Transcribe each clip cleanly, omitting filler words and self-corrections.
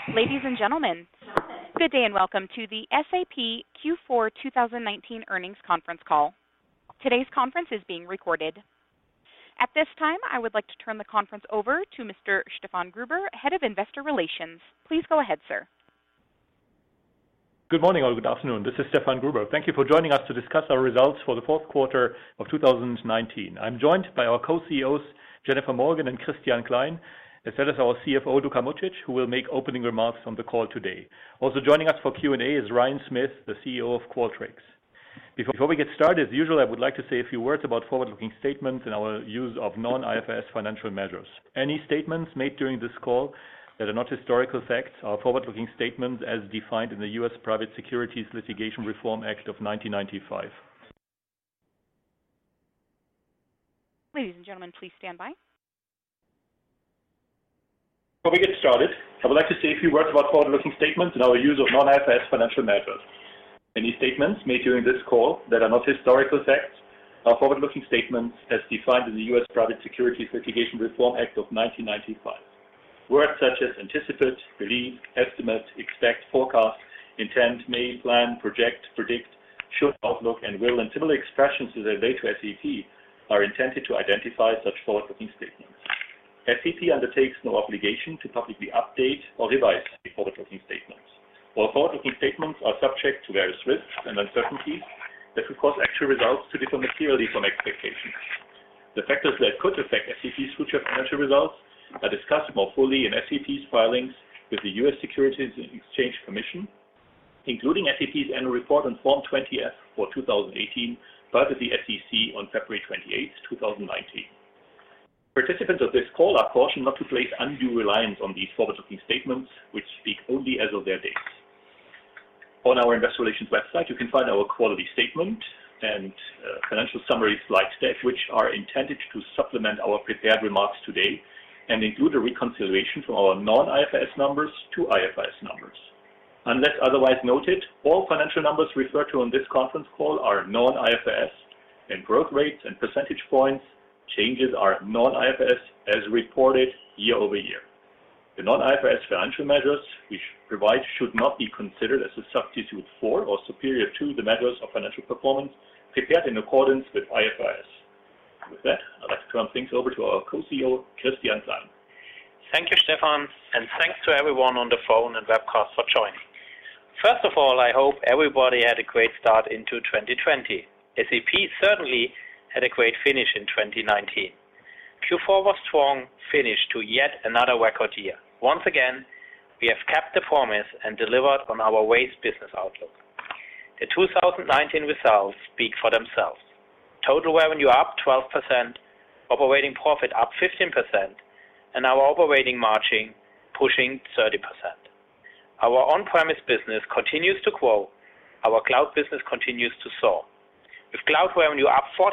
Ladies and gentlemen, good day and welcome to the SAP Q4 2019 earnings conference call. Today's conference is being recorded. At this time, I would like to turn the conference over to Mr. Stefan Gruber, Head of Investor Relations. Please go ahead, sir. Good morning or good afternoon. This is Stefan Gruber. Thank you for joining us to discuss our results for the fourth quarter of 2019. I'm joined by our co-CEOs, Jennifer Morgan and Christian Klein, as well as our CFO, Luka Mucic, who will make opening remarks on the call today. Also joining us for Q&A is Ryan Smith, the CEO of Qualtrics. Before we get started, as usual, I would like to say a few words about forward-looking statements and our use of non-IFRS financial measures. Any statements made during this call that are not historical facts are forward-looking statements as defined in the U.S. Private Securities Litigation Reform Act of 1995. Ladies and gentlemen, please stand by. Before we get started, I would like to say a few words about forward-looking statements and our use of non-IFRS financial measures. Any statements made during this call that are not historical facts are forward-looking statements as defined in the U.S. Private Securities Litigation Reform Act of 1995. Words such as anticipate, believe, estimate, expect, forecast, intend, may, plan, project, predict, should, outlook, and will, and similar expressions as they relate to SAP are intended to identify such forward-looking statements. SAP undertakes no obligation to publicly update or revise the forward-looking statements. All forward-looking statements are subject to various risks and uncertainties that could cause actual results to differ materially from expectations. The factors that could affect SAP's future financial results are discussed more fully in SAP's filings with the U.S. Securities and Exchange Commission, including SAP's annual report on Form 20-F for 2018, filed with the SEC on February 28, 2019. Participants of this call are cautioned not to place undue reliance on these forward-looking statements, which speak only as of their dates. On our Investor Relations website, you can find our quarterly statement and financial summary slide deck, which are intended to supplement our prepared remarks today and include a reconciliation from our non-IFRS numbers to IFRS numbers. Unless otherwise noted, all financial numbers referred to on this conference call are non-IFRS, and growth rates and percentage points changes are non-IFRS as reported year over year. The non-IFRS financial measures we provide should not be considered as a substitute for or superior to the measures of financial performance prepared in accordance with IFRS. With that, I'd like to turn things over to our co-CEO, Christian Klein. Thank you, Stefan, and thanks to everyone on the phone and webcast for joining. First of all, I hope everybody had a great start into 2020. SAP certainly had a great finish in 2019. Q4 was strong finish to yet another record year. Once again, we have kept the promise and delivered on our waste business outlook. The 2019 results speak for themselves. Total revenue up 12%, operating profit up 15%, and our operating margin pushing 30%. Our on-premise business continues to grow. Our cloud business continues to soar. With cloud revenue up 40%,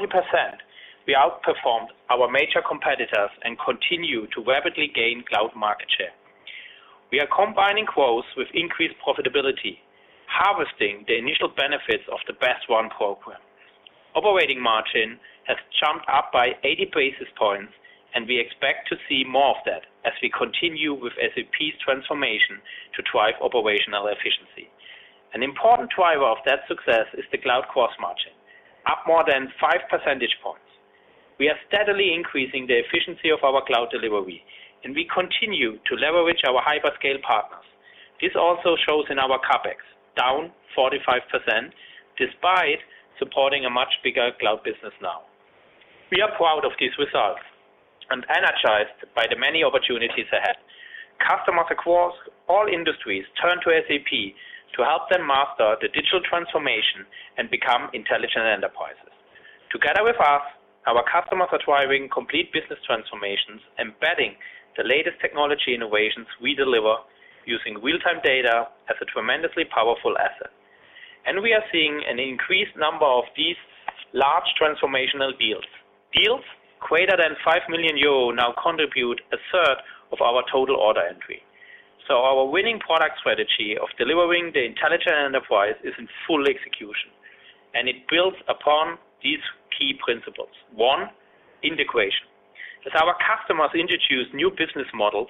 we outperformed our major competitors and continue to rapidly gain cloud market share. We are combining growth with increased profitability, harvesting the initial benefits of the Best Run program. Operating margin has jumped up by 80 basis points, and we expect to see more of that as we continue with SAP's transformation to drive operational efficiency. An important driver of that success is the cloud gross margin, up more than 5 percentage points. We are steadily increasing the efficiency of our cloud delivery, and we continue to leverage our hyperscale partners. This also shows in our CapEx, down 45%, despite supporting a much bigger cloud business now. We are proud of these results and energized by the many opportunities ahead. Customers across all industries turn to SAP to help them master the digital transformation and become intelligent enterprises. Together with us, our customers are driving complete business transformations, embedding the latest technology innovations we deliver using real-time data as a tremendously powerful asset. And we are seeing an increased number of these large transformational deals. Deals greater than 5 million euro now contribute a third of our total order entry. So our winning product strategy of delivering the intelligent enterprise is in full execution, and it builds upon these key principles. One, integration. As our customers introduce new business models,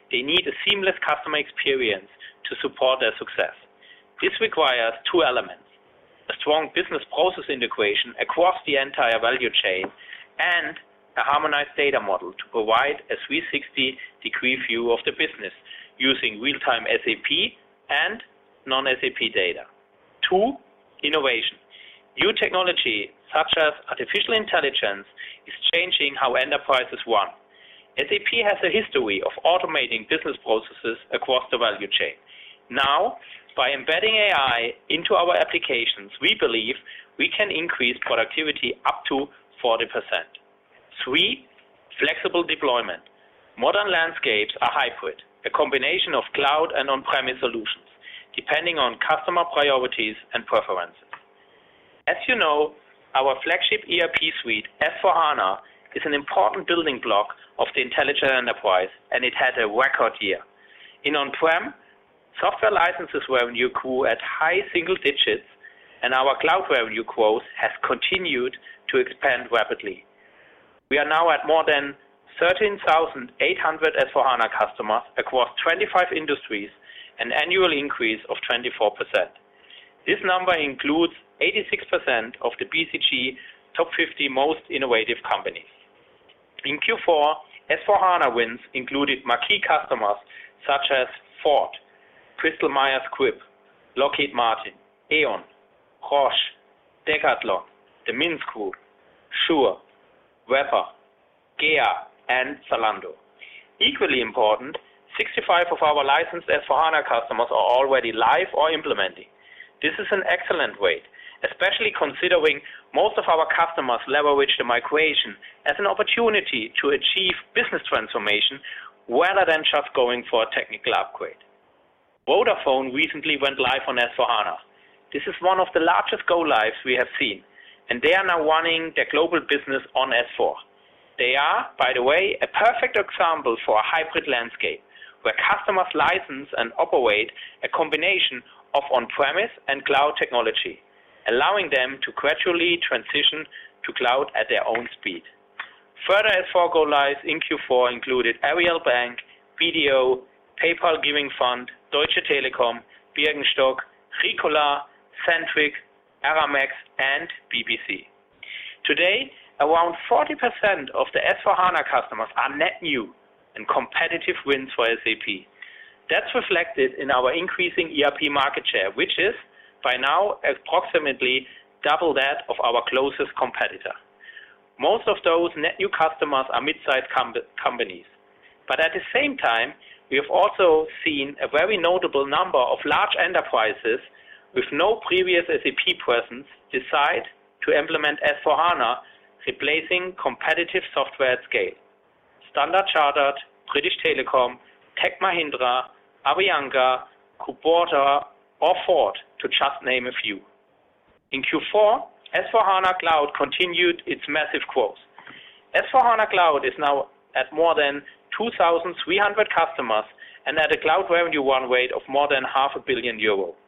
they need a seamless customer experience to support their success. This requires two elements: a strong business process integration across the entire value chain and a harmonized data model to provide a 360-degree view of the business using real-time SAP and non-SAP data. 2, innovation. New technology such as artificial intelligence is changing how enterprises run. SAP has a history of automating business processes across the value chain. Now, by embedding AI into our applications, we believe we can increase productivity up to 40%. 3, flexible deployment. Modern landscapes are hybrid, a combination of cloud and on-premise solutions, depending on customer priorities and preferences. As you know, our flagship ERP suite, S/4HANA, is an important building block of the intelligent enterprise, and it had a record year. In on-prem, software licenses revenue grew at high single digits, and our cloud revenue growth has continued to expand rapidly. We are now at more than 13,800 S/4HANA customers across 25 industries, an annual increase of 24%. This number includes 86% of the BCG top 50 most innovative companies. In Q4, S/4HANA wins included marquee customers such as Ford, Bristol Myers Squibb, Lockheed Martin, E.ON, Roche, Decathlon, the Minsk Group, Shure, Weber, GEA, and Zalando. Equally important, 65 of our licensed S/4HANA customers are already live or implementing. This is an excellent rate, especially considering most of our customers leverage the migration as an opportunity to achieve business transformation rather than just going for a technical upgrade. Vodafone recently went live on S/4HANA. This is one of the largest go-lives we have seen, and they are now running their global business on S4. They are, by the way, a perfect example for a hybrid landscape, where customers license and operate a combination of on-premise and cloud technology, allowing them to gradually transition to cloud at their own speed. Further S4 go-lives in Q4 included Ariel Bank, BDO, PayPal Giving Fund, Deutsche Telekom, Birkenstock, Ricola, Centric, Aramex, and BBC. Today, around 40% of the S/4HANA customers are net new and competitive wins for SAP. That's reflected in our increasing ERP market share, which is, by now, approximately double that of our closest competitor. Most of those net new customers are mid-sized companies. But at the same time, we have also seen a very notable number of large enterprises with no previous SAP presence decide to implement S/4HANA, replacing competitive software at scale. Standard Chartered, British Telecom, Tech Mahindra, Avianca, Kubota, or Ford, to just name a few. In Q4, S/4HANA Cloud continued its massive growth. S/4HANA Cloud is now at more than 2,300 customers and at a cloud revenue run rate of more than €500 million.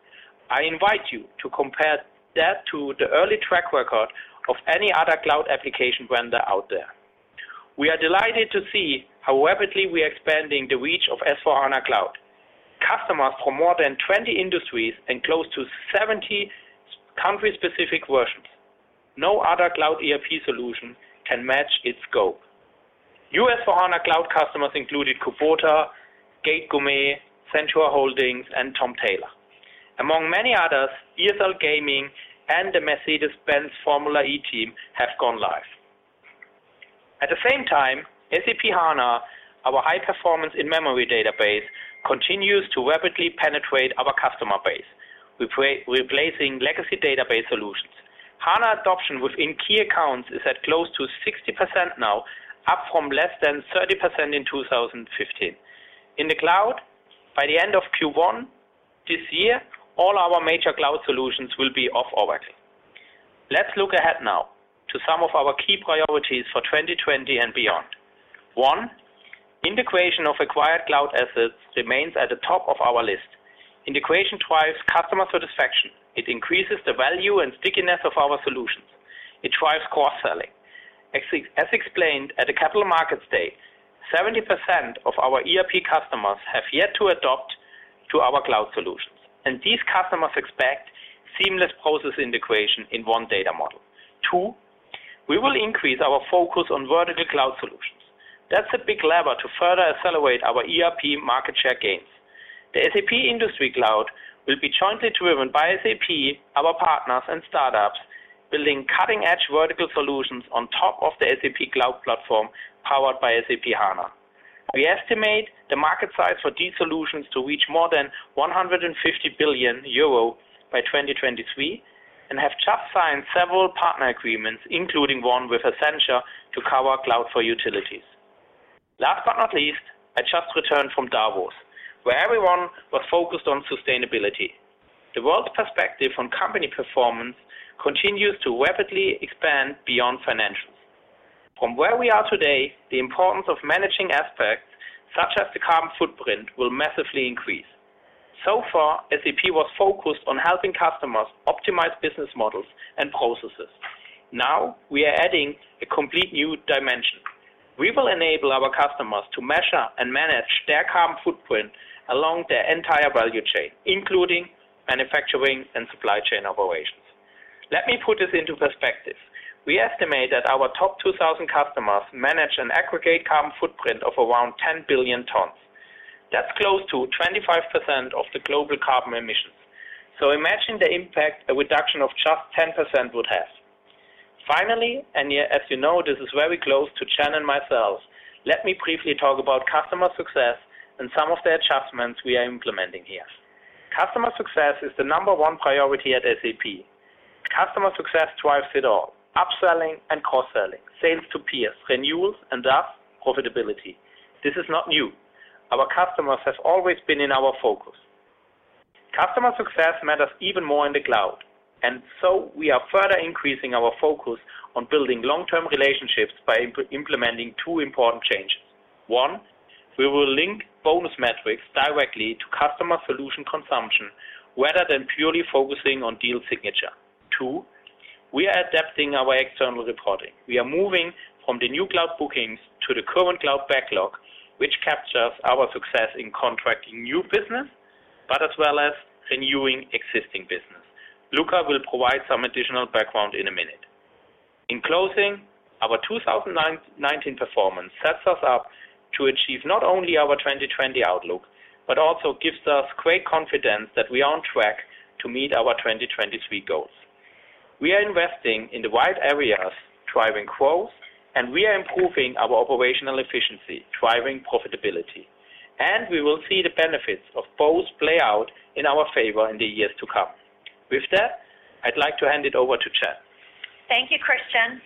I invite you to compare that to the early track record of any other cloud application vendor out there. We are delighted to see how rapidly we are expanding the reach of S/4HANA Cloud. Customers from more than 20 industries and close to 70 country-specific versions. No other cloud ERP solution can match its scope. New S/4HANA Cloud customers included Kubota, Gate Gourmet, Centura Holdings, and Tom Taylor. Among many others, ESL Gaming and the Mercedes-Benz Formula E team have gone live. At the same time, SAP HANA, our high-performance in-memory database, continues to rapidly penetrate our customer base, replacing legacy database solutions. HANA adoption within key accounts is at close to 60% now, up from less than 30% in 2015. In the cloud, by the end of Q1 this year, all our major cloud solutions will be off Oracle. Let's look ahead now to some of our key priorities for 2020 and beyond. 1. Integration of acquired cloud assets remains at the top of our list. Integration drives customer satisfaction. It increases the value and stickiness of our solutions. It drives cross-selling. As explained at the Capital Markets Day, 70% of our ERP customers have yet to adopt to our cloud solutions, and these customers expect seamless process integration in one data model. 2, we will increase our focus on vertical cloud solutions. That's a big lever to further accelerate our ERP market share gains. The SAP Industry Cloud will be jointly driven by SAP, our partners, and startups, building cutting-edge vertical solutions on top of the SAP Cloud Platform powered by SAP HANA. We estimate the market size for these solutions to reach more than 150 billion euro by 2023 and have just signed several partner agreements, including one with Accenture to cover cloud for utilities. Last but not least, I just returned from Davos, where everyone was focused on sustainability. The world's perspective on company performance continues to rapidly expand beyond financials. From where we are today, the importance of managing aspects such as the carbon footprint will massively increase. So far, SAP was focused on helping customers optimize business models and processes. Now, we are adding a complete new dimension. We will enable our customers to measure and manage their carbon footprint along their entire value chain, including manufacturing and supply chain operations. Let me put this into perspective. We estimate that our top 2,000 customers manage an aggregate carbon footprint of around 10 billion tons. That's close to 25% of the global carbon emissions. So imagine the impact a reduction of just 10% would have. Finally, and as you know, this is very close to Jen and myself, let me briefly talk about customer success and some of the adjustments we are implementing here. Customer success is the number one priority at SAP. Customer success drives it all: upselling and cross-selling, sales to peers, renewals, and thus profitability. This is not new. Our customers have always been in our focus. Customer success matters even more in the cloud, and so we are further increasing our focus on building long-term relationships by implementing two important changes. One, we will link bonus metrics directly to customer solution consumption rather than purely focusing on deal signature. 2, we are adapting our external reporting. We are moving from the new cloud bookings to the current cloud backlog, which captures our success in contracting new business, but as well as renewing existing business. Luka will provide some additional background in a minute. In closing, our 2019 performance sets us up to achieve not only our 2020 outlook, but also gives us great confidence that we are on track to meet our 2023 goals. We are investing in the right areas, driving growth, and we are improving our operational efficiency, driving profitability. And we will see the benefits of both play out in our favor in the years to come. With that, I'd like to hand it over to Jen. Thank you, Christian.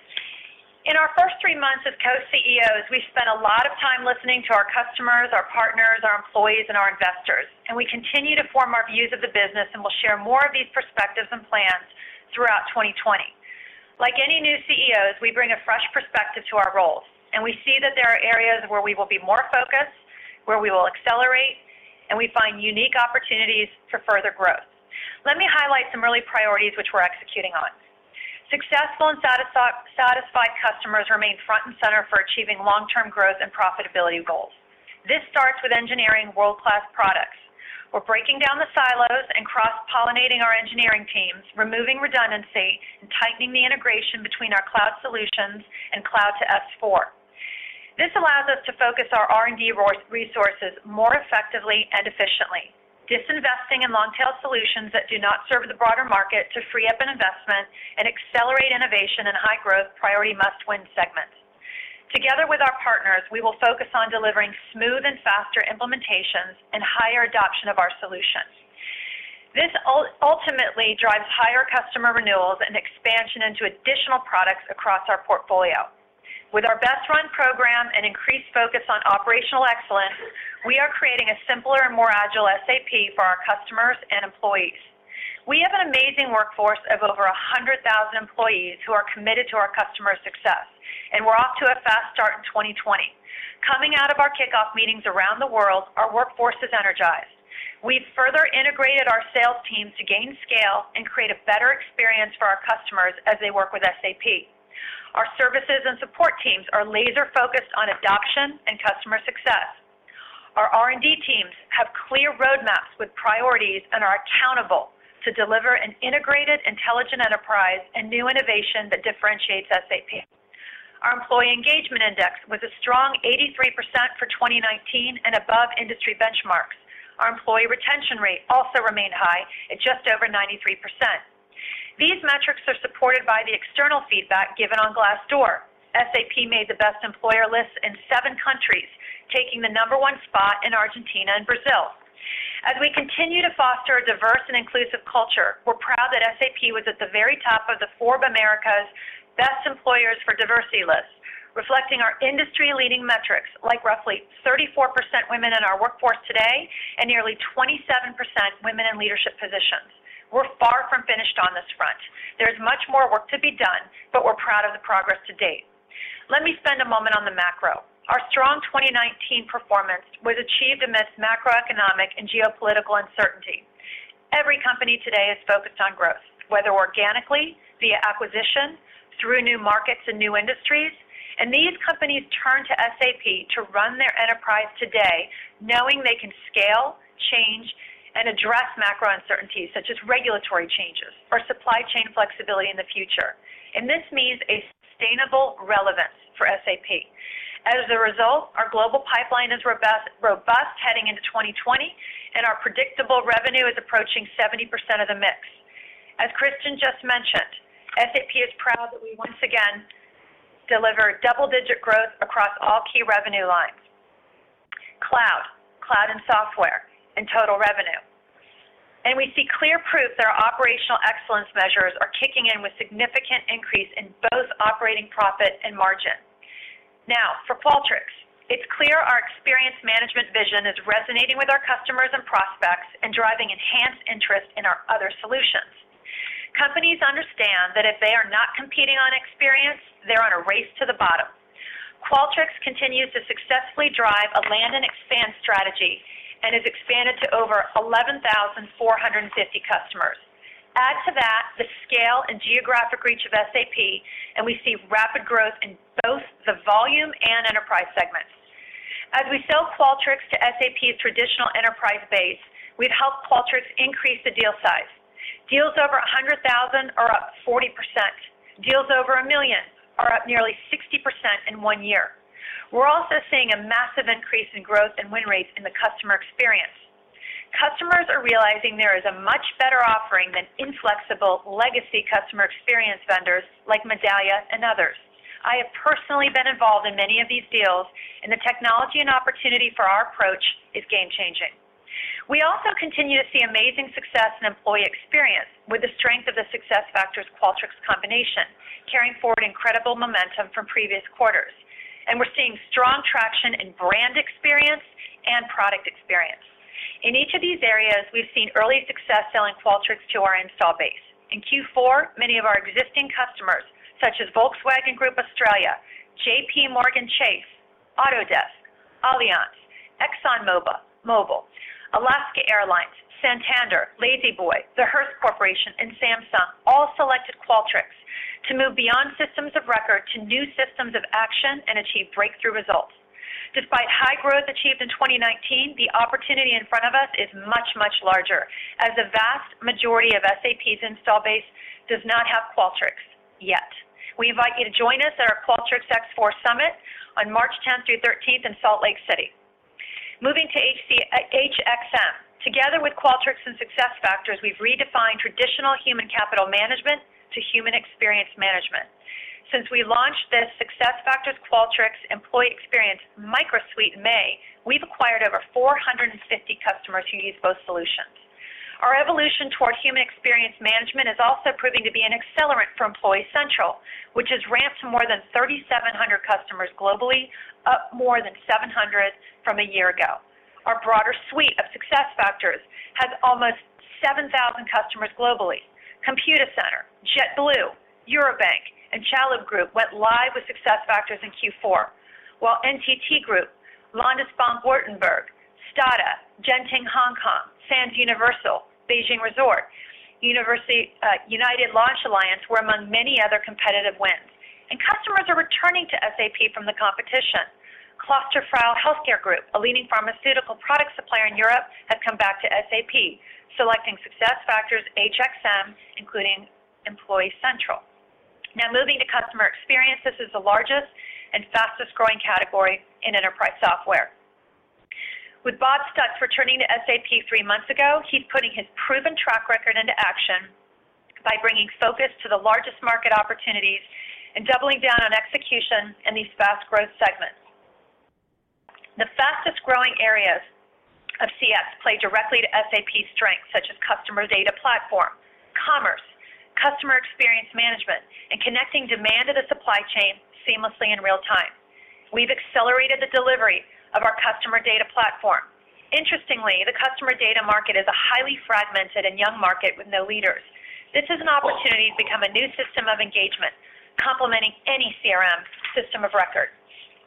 In our first 3 months as co-CEOs, we've spent a lot of time listening to our customers, our partners, our employees, and our investors. And we continue to form our views of the business, and we'll share more of these perspectives and plans throughout 2020. Like any new CEOs, we bring a fresh perspective to our roles, and we see that there are areas where we will be more focused, where we will accelerate, and we find unique opportunities for further growth. Let me highlight some early priorities which we're executing on. Successful and satisfied customers remain front and center for achieving long-term growth and profitability goals. This starts with engineering world-class products. We're breaking down the silos and cross-pollinating our engineering teams, removing redundancy, and tightening the integration between our cloud solutions and cloud to S4. This allows us to focus our R&D resources more effectively and efficiently, disinvesting in long-tail solutions that do not serve the broader market to free up an investment and accelerate innovation in high-growth, priority must-win segments. Together with our partners, we will focus on delivering smooth and faster implementations and higher adoption of our solutions. This ultimately drives higher customer renewals and expansion into additional products across our portfolio. With our Best Run program and increased focus on operational excellence, we are creating a simpler and more agile SAP for our customers and employees. We have an amazing workforce of over 100,000 employees who are committed to our customer success, and we're off to a fast start in 2020. Coming out of our kickoff meetings around the world, our workforce is energized. We've further integrated our sales teams to gain scale and create a better experience for our customers as they work with SAP. Our services and support teams are laser-focused on adoption and customer success. Our R&D teams have clear roadmaps with priorities and are accountable to deliver an integrated, intelligent enterprise and new innovation that differentiates SAP. Our employee engagement index was a strong 83% for 2019 and above industry benchmarks. Our employee retention rate also remained high at just over 93%. These metrics are supported by the external feedback given on Glassdoor. SAP made the best employer lists in 7 countries, taking the #1 spot in Argentina and Brazil. As we continue to foster a diverse and inclusive culture, we're proud that SAP was at the very top of the Forbes America's Best Employers for Diversity list, reflecting our industry-leading metrics like roughly 34% women in our workforce today and nearly 27% women in leadership positions. We're far from finished on this front. There's much more work to be done, but we're proud of the progress to date. Let me spend a moment on the macro. Our strong 2019 performance was achieved amidst macroeconomic and geopolitical uncertainty. Every company today is focused on growth, whether organically, via acquisition, through new markets and new industries, and these companies turn to SAP to run their enterprise today, knowing they can scale, change, and address macro uncertainties such as regulatory changes or supply chain flexibility in the future. And this means a sustainable relevance for SAP. As a result, our global pipeline is robust heading into 2020, and our predictable revenue is approaching 70% of the mix. As Christian just mentioned, SAP is proud that we once again deliver double-digit growth across all key revenue lines. Cloud and software, and total revenue. And we see clear proof that our operational excellence measures are kicking in with significant increase in both operating profit and margin. Now, for Qualtrics, it's clear our experience management vision is resonating with our customers and prospects and driving enhanced interest in our other solutions. Companies understand that if they are not competing on experience, they're on a race to the bottom. Qualtrics continues to successfully drive a land and expand strategy and has expanded to over 11,450 customers. Add to that the scale and geographic reach of SAP, and we see rapid growth in both the volume and enterprise segments. As we sell Qualtrics to SAP's traditional enterprise base, we've helped Qualtrics increase the deal size. Deals over 100,000 are up 40%. Deals over $1 million are up nearly 60% in 1 year. We're also seeing a massive increase in growth and win rates in the customer experience. Customers are realizing there is a much better offering than inflexible legacy customer experience vendors like Medallia and others. I have personally been involved in many of these deals, and the technology and opportunity for our approach is game-changing. We also continue to see amazing success in employee experience with the strength of the SuccessFactors Qualtrics combination, carrying forward incredible momentum from previous quarters. And we're seeing strong traction in brand experience and product experience. In each of these areas, we've seen early success selling Qualtrics to our install base. In Q4, many of our existing customers, such as Volkswagen Group Australia, JP Morgan Chase, Autodesk, Allianz, ExxonMobil, Alaska Airlines, Santander, La-Z-Boy, the Hearst Corporation, and Samsung all selected Qualtrics to move beyond systems of record to new systems of action and achieve breakthrough results. Despite high growth achieved in 2019, the opportunity in front of us is much, much larger, as the vast majority of SAP's install base does not have Qualtrics yet. We invite you to join us at our Qualtrics X4 Summit on March 10th through 13th in Salt Lake City. Moving to HXM. Together with Qualtrics and SuccessFactors, we've redefined traditional human capital management to human experience management. Since we launched this SuccessFactors Qualtrics Employee Experience MicroSuite in May, we've acquired over 450 customers who use both solutions. Our evolution toward human experience management is also proving to be an accelerant for Employee Central, which has ramped to more than 3,700 customers globally, up more than 700 from a year ago. Our broader suite of SuccessFactors has almost 7,000 customers globally. Computacenter, JetBlue, Eurobank, and Chalhoub Group went live with SuccessFactors in Q4, while NTT Group, Landesbank-Württemberg, Stata, Genting Hong Kong, Sands Universal, Beijing Resort, United Launch Alliance were among many other competitive wins. and customers are returning to SAP from the competition. Klosterfrau Healthcare Group, a leading pharmaceutical product supplier in Europe, has come back to SAP, selecting SuccessFactors HXM, including Employee Central. Now moving to customer experience, this is the largest and fastest growing category in enterprise software. With Bob Stutz returning to SAP 3 months ago, he's putting his proven track record into action by bringing focus to the largest market opportunities and doubling down on execution in these fast growth segments. The fastest growing areas of CX play directly to SAP's strengths, such as customer data platform, commerce, customer experience management, and connecting demand to the supply chain seamlessly in real time. We've accelerated the delivery of our customer data platform. Interestingly, the customer data market is a highly fragmented and young market with no leaders. This is an opportunity to become a new system of engagement, complementing any CRM system of record.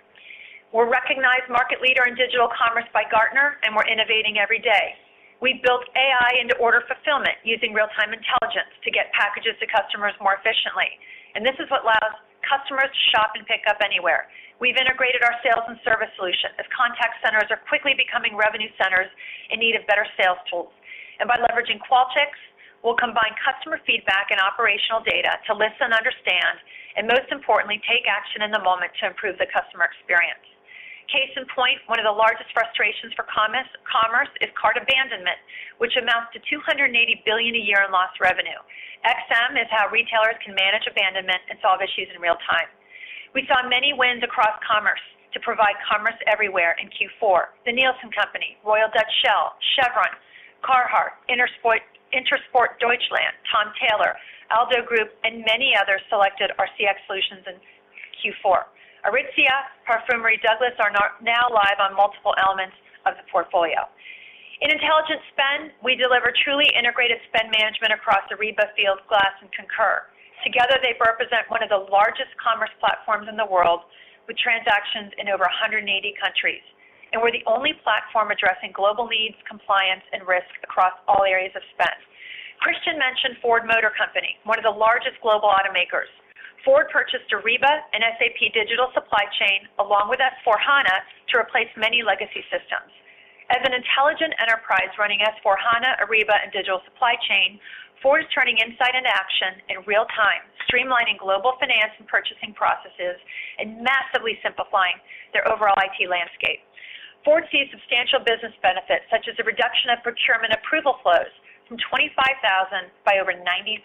We're recognized market leader in digital commerce by Gartner, and we're innovating every day. We've built AI into order fulfillment using real-time intelligence to get packages to customers more efficiently. And this is what allows customers to shop and pick up anywhere. We've integrated our sales and service solution as contact centers are quickly becoming revenue centers in need of better sales tools. And by leveraging Qualtrics, we'll combine customer feedback and operational data to listen, understand, and most importantly, take action in the moment to improve the customer experience. Case in point, one of the largest frustrations for commerce is cart abandonment, which amounts to $280 billion a year in lost revenue. XM is how retailers can manage abandonment and solve issues in real time. We saw many wins across commerce to provide commerce everywhere in Q4. The Nielsen Company, Royal Dutch Shell, Chevron, Carhartt, Intersport Deutschland, Tom Taylor, Aldo Group, and many others selected our CX solutions in Q4. Aritzia, Parfumerie Douglas are now live on multiple elements of the portfolio. In Intelligent Spend, we deliver truly integrated spend management across Ariba, Fieldglass, and Concur. Together, they represent one of the largest commerce platforms in the world with transactions in over 180 countries. And we're the only platform addressing global needs, compliance, and risk across all areas of spend. Christian mentioned Ford Motor Company, one of the largest global automakers. Ford purchased Ariba and SAP Digital Supply Chain along with S4HANA to replace many legacy systems. As an intelligent enterprise running S4HANA, Ariba, and Digital Supply Chain, Ford is turning insight into action in real time, streamlining global finance and purchasing processes, and massively simplifying their overall IT landscape. Ford sees substantial business benefits, such as a reduction of procurement approval flows from 25,000 by over 95%.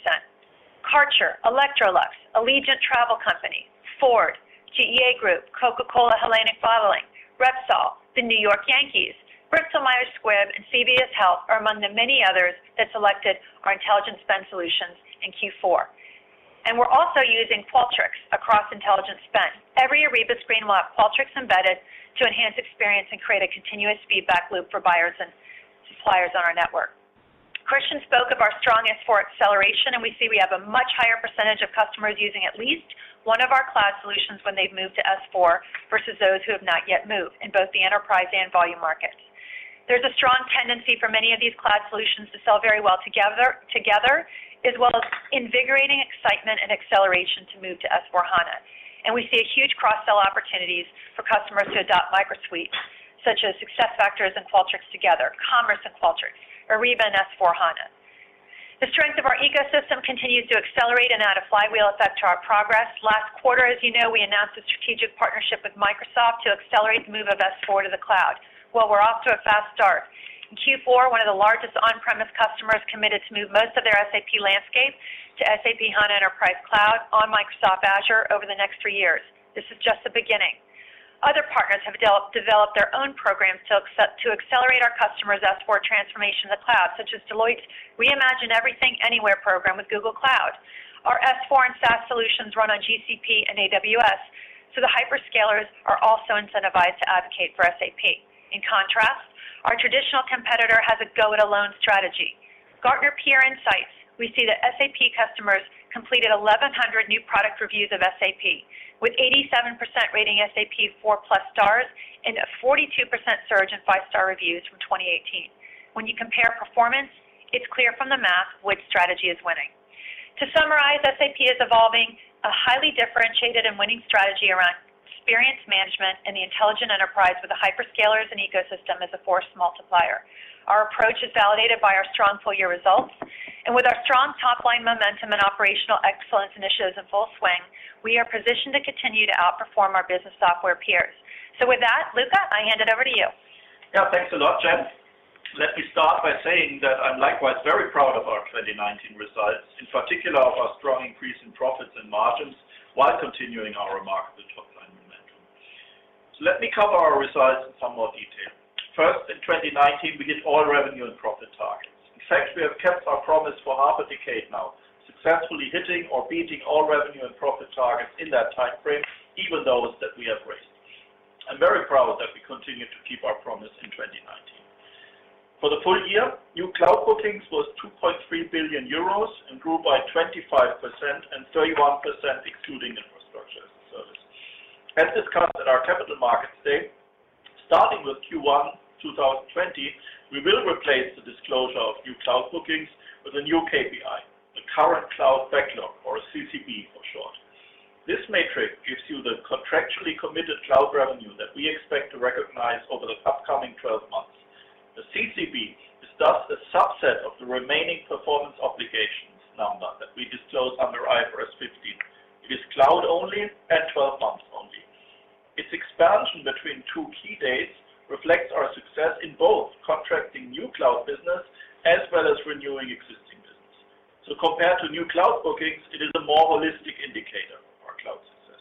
Karcher, Electrolux, Allegiant Travel Company, Ford, GEA Group, Coca-Cola Hellenic Bottling, Repsol, the New York Yankees, Bristol-Myers Squibb, and CVS Health are among the many others that selected our Intelligent Spend solutions in Q4. And we're also using Qualtrics across Intelligent Spend. Every Ariba screen will have Qualtrics embedded to enhance experience and create a continuous feedback loop for buyers and suppliers on our network. Christian spoke of our strong S4 acceleration, and we see we have a much higher percentage of customers using at least one of our cloud solutions when they've moved to S4 versus those who have not yet moved in both the enterprise and volume markets. There's a strong tendency for many of these cloud solutions to sell very well together, as well as invigorating excitement and acceleration to move to S4HANA. And we see a huge cross-sell opportunities for customers to adopt microsuites, such as SuccessFactors and Qualtrics together, Commerce and Qualtrics, Ariba and S4HANA. The strength of our ecosystem continues to accelerate and add a flywheel effect to our progress. Last quarter, as you know, we announced a strategic partnership with Microsoft to accelerate the move of S4 to the cloud. Well, we're off to a fast start. In Q4, one of the largest on-premise customers committed to move most of their SAP landscape to SAP HANA Enterprise Cloud on Microsoft Azure over the next 3 years. This is just the beginning. Other partners have developed their own programs to accelerate our customers' S4 transformation to the cloud, such as Deloitte's Reimagine Everything Anywhere program with Google Cloud. Our S4 and SaaS solutions run on GCP and AWS, so the hyperscalers are also incentivized to advocate for SAP. In contrast, our traditional competitor has a go-it-alone strategy. Gartner Peer Insights, we see that SAP customers completed 1,100 new product reviews of SAP, with 87% rating SAP 4+ stars and a 42% surge in 5-star reviews from 2018. When you compare performance, it's clear from the math which strategy is winning. To summarize, SAP is evolving a highly differentiated and winning strategy around experience management and the intelligent enterprise with the hyperscalers and ecosystem as a force multiplier. Our approach is validated by our strong full-year results, and with our strong top-line momentum and operational excellence initiatives in full swing, we are positioned to continue to outperform our business software peers. So with that, Luka, I hand it over to you. Yeah, thanks a lot, Jen. Let me start by saying that I'm likewise very proud of our 2019 results, in particular of our strong increase in profits and margins, while continuing our remarkable top-line momentum. So let me cover our results in some more detail. First, in 2019, we hit all revenue and profit targets. In fact, we have kept our promise for half a decade now, successfully hitting or beating all revenue and profit targets in that time frame, even those that we have raised. I'm very proud that we continue to keep our promise in 2019. For the full year, new cloud bookings was 2.3 billion euros and grew by 25% and 31% excluding infrastructure as a service. As discussed at our Capital Markets Day, starting with Q1 2020, we will replace the disclosure of new cloud bookings with a new KPI, the current cloud backlog, or CCB for short. This metric gives you the contractually committed cloud revenue that we expect to recognize over the upcoming 12 months. The CCB is thus a subset of the remaining performance obligations number that we disclose under IFRS 15. It is cloud only and 12 months only. Its expansion between two key dates reflects our success in both contracting new cloud business as well as renewing existing business. So compared to new cloud bookings, it is a more holistic indicator of our cloud success.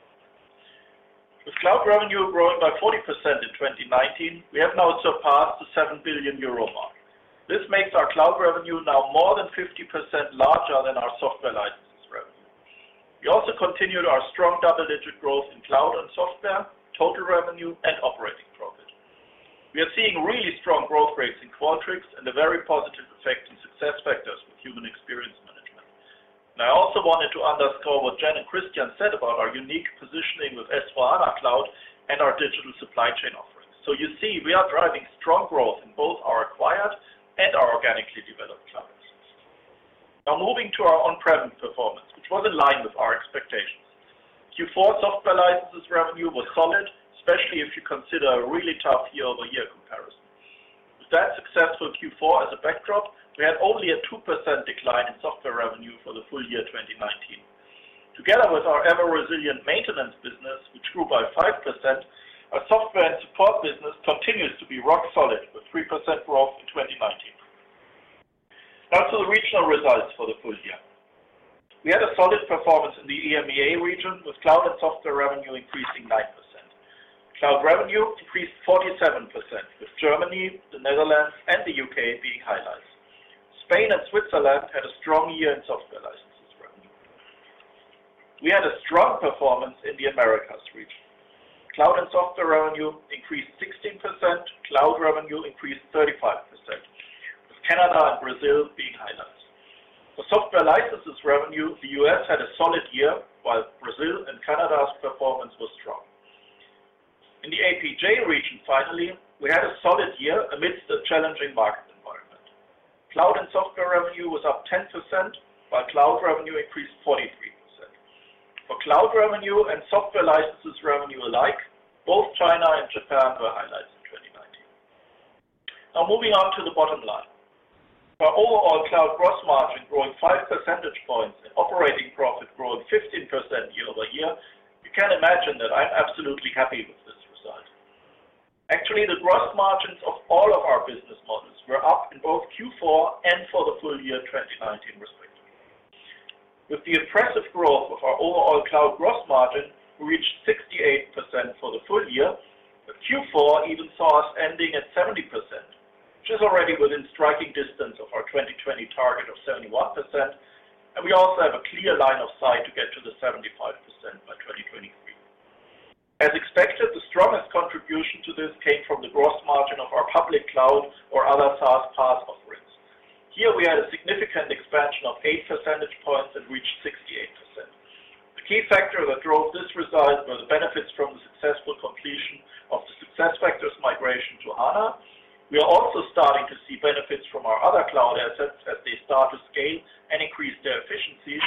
With cloud revenue growing by 40% in 2019, we have now surpassed the 7 billion euro mark. This makes our cloud revenue now more than 50% larger than our software licenses revenue. We also continued our strong double-digit growth in cloud and software, total revenue, and operating profit. We are seeing really strong growth rates in Qualtrics and a very positive effect in SuccessFactors with human experience management. And I also wanted to underscore what Jen and Christian said about our unique positioning with S/4HANA Cloud and our digital supply chain offerings. So you see, we are driving strong growth in both our acquired and our organically developed cloud business. Now moving to our on-prem performance, which was in line with our expectations. Q4 software licenses revenue was solid, especially if you consider a really tough year-over-year comparison. With that successful Q4 as a backdrop, we had only a 2% decline in software revenue for the full year 2019. Together with our ever-resilient maintenance business, which grew by 5%, our software and support business continues to be rock solid with 3% growth in 2019. Now to the regional results for the full year. We had a solid performance in the EMEA region with cloud and software revenue increasing 9%. Cloud revenue increased 47%, with Germany, the Netherlands, and the UK being highlights. Spain and Switzerland had a strong year in software licenses revenue. We had a strong performance in the Americas region. Cloud and software revenue increased 16%, cloud revenue increased 35%, with Canada and Brazil being highlights. For software licenses revenue, the US had a solid year, while Brazil and Canada's performance was strong. In the APJ region, finally, we had a solid year amidst a challenging market environment. Cloud and software revenue was up 10%, while cloud revenue increased 43%. For cloud revenue and software licenses revenue alike, both China and Japan were highlights in 2019. Now moving on to the bottom line. For overall cloud gross margin growing 5 percentage points and operating profit growing 15% year over year, you can imagine that I'm absolutely happy with this result. Actually, the gross margins of all of our business models were up in both Q4 and for the full year 2019 respectively. With the impressive growth of our overall cloud gross margin, we reached 68% for the full year, but Q4 even saw us ending at 70%, which is already within striking distance of our 2020 target of 71%, and we also have a clear line of sight to get to the 75% by 2023. As expected, the strongest contribution to this came from the gross margin of our public cloud or other SaaS PaaS offerings. Here we had a significant expansion of 8 percentage points and reached 68%. The key factor that drove this result were the benefits from the successful completion of the SuccessFactors migration to HANA. We are also starting to see benefits from our other cloud assets as they start to scale and increase their efficiencies,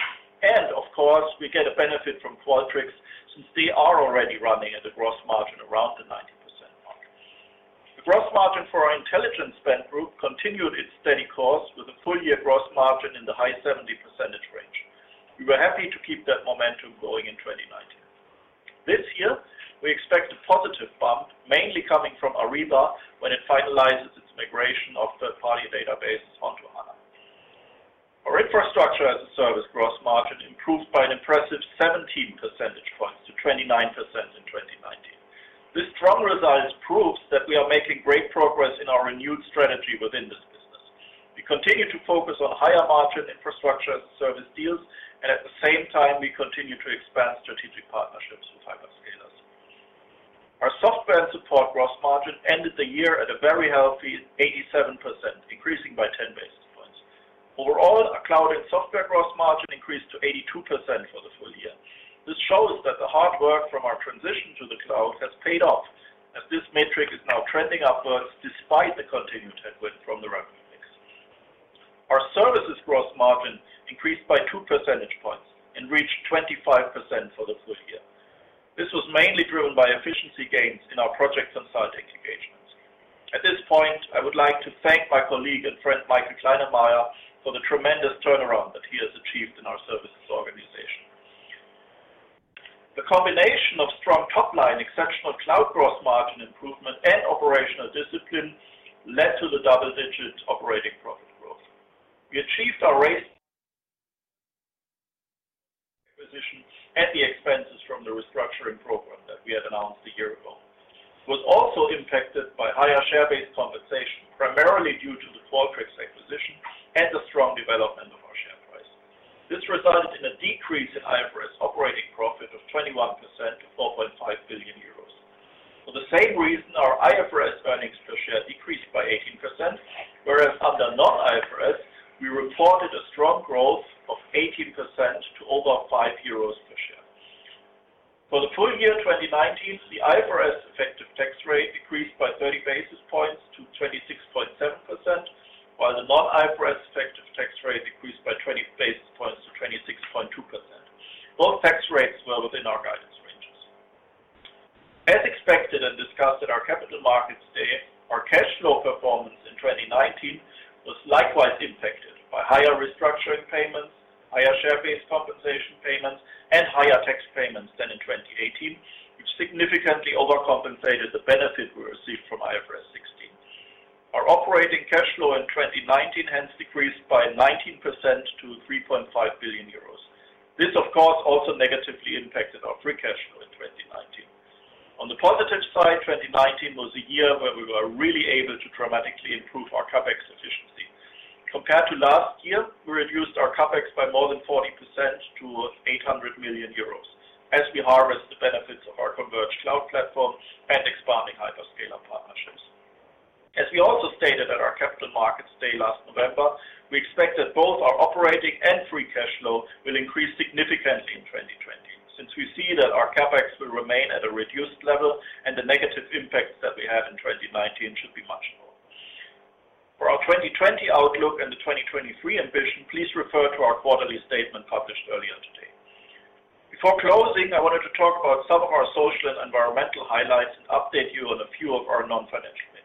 And of course, we get a benefit from Qualtrics since they are already running at a gross margin around the 90% mark. The gross margin for our Intelligent Spend group continued its steady course with a full year gross margin in the high 70% range. We were happy to keep that momentum going in 2019. This year, we expect a positive bump, mainly coming from Ariba when it finalizes its migration of third-party databases onto HANA. Our infrastructure as a service gross margin improved by an impressive 17 percentage points to 29% in 2019. This strong result proves that we are making great progress in our renewed strategy within this business. We continue to focus on higher margin infrastructure as a service deals, and at the same time we continue to expand strategic partnerships with hyperscalers. Our software and support gross margin ended the year at a very healthy 87%, increasing by 10 basis. Overall, our cloud and software gross margin increased to 82% for the full year. This shows that the hard work from our transition to the cloud has paid off, as this metric is now trending upwards despite the continued headwind from the revenue mix. Our services gross margin increased by 2 percentage points and reached 25% for the full year. This was mainly driven by efficiency gains in our project consulting engagements. At this point, I would like to thank my colleague and friend Michael Kleinemeyer for the tremendous turnaround that he has achieved in our services organization. The combination of strong top-line, exceptional cloud gross margin improvement, and operational discipline led to the double-digit operating profit growth. We achieved our raise acquisition and the expenses from the restructuring program that we had announced a year ago. It was also impacted by higher share-based compensation, primarily due to the Qualtrics acquisition and the strong development of our share price. This resulted in a decrease in IFRS operating profit of 21% to 4.5 billion euros. For the same reason, our IFRS earnings per share decreased by 18%, whereas under non-IFRS, we reported a strong growth of 18% to over 5 euros per share. For the full year 2019, the IFRS effective tax rate decreased by 30 basis points to 26.7%, while the non-IFRS effective tax rate decreased by 20 basis points to 26.2%. Both tax rates were within our guidance ranges. As expected and discussed at our Capital Markets Day, our cash flow performance in 2019 was likewise impacted by higher restructuring payments, higher share-based compensation payments, and higher tax payments than in 2018, which significantly overcompensated the benefit we received from IFRS 16. Our operating cash flow in 2019 hence decreased by 19% to 3.5 billion euros. This, of course, also negatively impacted our free cash flow in 2019. On the positive side, 2019 was a year where we were really able to dramatically improve our CapEx efficiency. Compared to last year, we reduced our CapEx by more than 40% to 800 million euros, as we harvest the benefits of our converged cloud platform and expanding hyperscaler partnerships. As we also stated at our Capital Markets Day last November, we expect that both our operating and free cash flow will increase significantly in 2020, since we see that our CapEx will remain at a reduced level and the negative impacts that we had in 2019 should be much lower. For our 2020 outlook and the 2023 ambition, please refer to our quarterly statement published earlier today. Before closing, I wanted to talk about some of our social and environmental highlights and update you on a few of our non-financial metrics.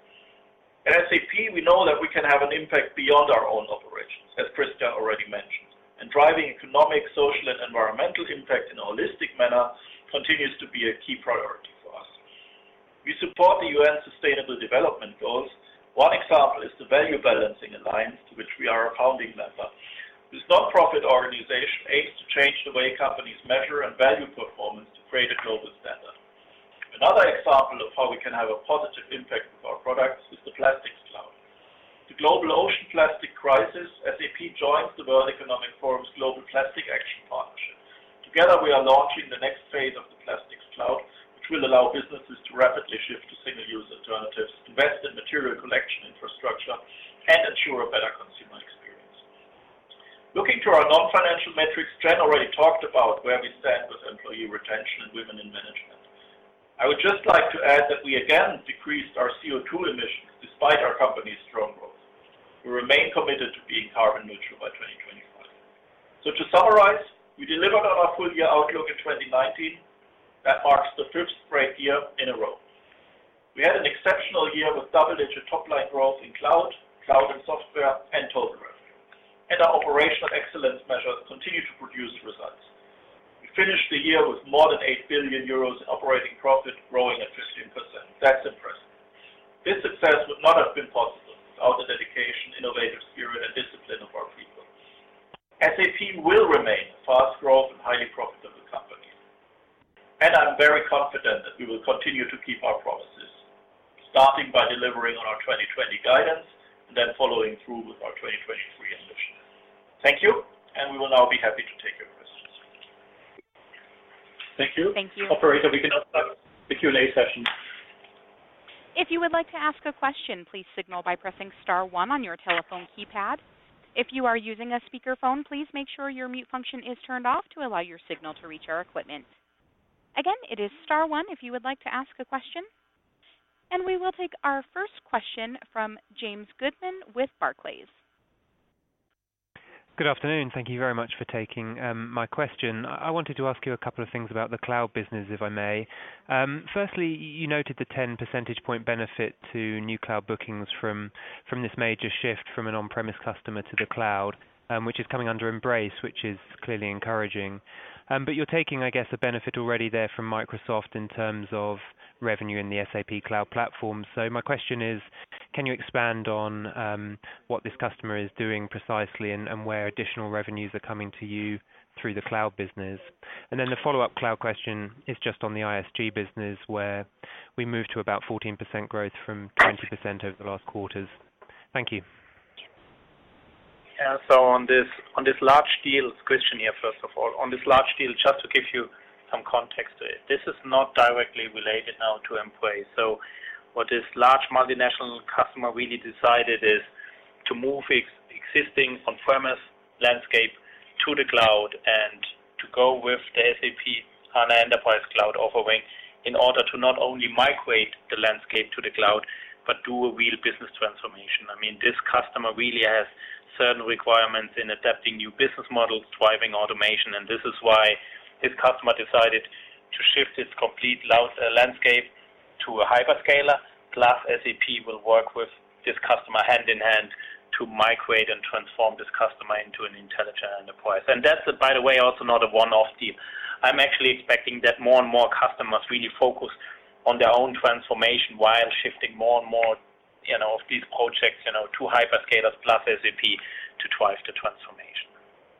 At SAP, we know that we can have an impact beyond our own operations, as Christian already mentioned, and driving economic, social, and environmental impact in a holistic manner continues to be a key priority for us. We support the UN Sustainable Development Goals. One example is the Value Balancing Alliance, to which we are a founding member. This non-profit organization aims to change the way companies measure and value performance to create a global standard. Another example of how we can have a positive impact with our products is the Plastics Cloud. The global ocean plastic crisis, SAP joins the World Economic Forum's Global Plastic Action Partnership. Together we are launching the next phase of the Plastics Cloud, which will allow businesses to rapidly shift to single-use alternatives, invest in material collection infrastructure, and ensure a better consumer experience. Looking to our non-financial metrics, Jen already talked about where we stand with employee retention and women in management. I would just like to add that we again decreased our CO2 emissions despite our company's strong growth. We remain committed to being carbon neutral by 2025. So to summarize, We delivered on our full-year outlook in 2019. That marks the 5th straight year in a row. We had an exceptional year with double-digit top-line growth in cloud and software, and total revenue. And our operational excellence measures continue to produce results. We finished the year with more than 8 billion euros in operating profit, growing at 15%. That's impressive. This success would not have been possible without the dedication, innovative spirit, and discipline of our people. SAP will remain a fast-growth and highly profitable company. And I'm very confident that we will continue to keep our promises, starting by delivering on our 2020 guidance and then following through with our 2023 ambition. Thank you, and we will now be happy to take your questions. Thank you. Thank you. Operator, we can now start the Q&A session. If you would like to ask a question, please signal by pressing star 1 on your telephone keypad. If you are using a speakerphone, please make sure your mute function is turned off to allow your signal to reach our equipment. Again, it is star 1 if you would like to ask a question. And we will take our first question from James Goodman with Barclays. Good afternoon. Thank you very much for taking my question. I wanted to ask you a couple of things about the cloud business, if I may. Firstly, you noted the 10 percentage point benefit to new cloud bookings from this major shift from an on-premise customer to the cloud, which is coming under Embrace, which is clearly encouraging. But you're taking, I guess, a benefit already there from Microsoft in terms of revenue in the SAP Cloud Platform. So my question is, can you expand on what this customer is doing precisely and where additional revenues are coming to you through the cloud business? And then the follow-up cloud question is just on the ISG business, where we moved to about 14% growth from 20% over the last quarters. Thank you. Yeah, so on this large deal, Christian here first of all, on this large deal, just to give you some context to it, this is not directly related now to Embrace. So what this large multinational customer really decided is to move existing on-premise landscape to the cloud and to go with the SAP HANA Enterprise Cloud offering in order to not only migrate the landscape to the cloud, but do a real business transformation. I mean, this customer really has certain requirements in adapting new business models, driving automation, and this is why this customer decided to shift its complete landscape to a hyperscaler, plus SAP will work with this customer hand in hand to migrate and transform this customer into an intelligent enterprise. And that's, by the way, also not a one-off deal. I'm actually expecting that more and more customers really focus on their own transformation while shifting more and more of these projects, to hyperscalers plus SAP to drive the transformation.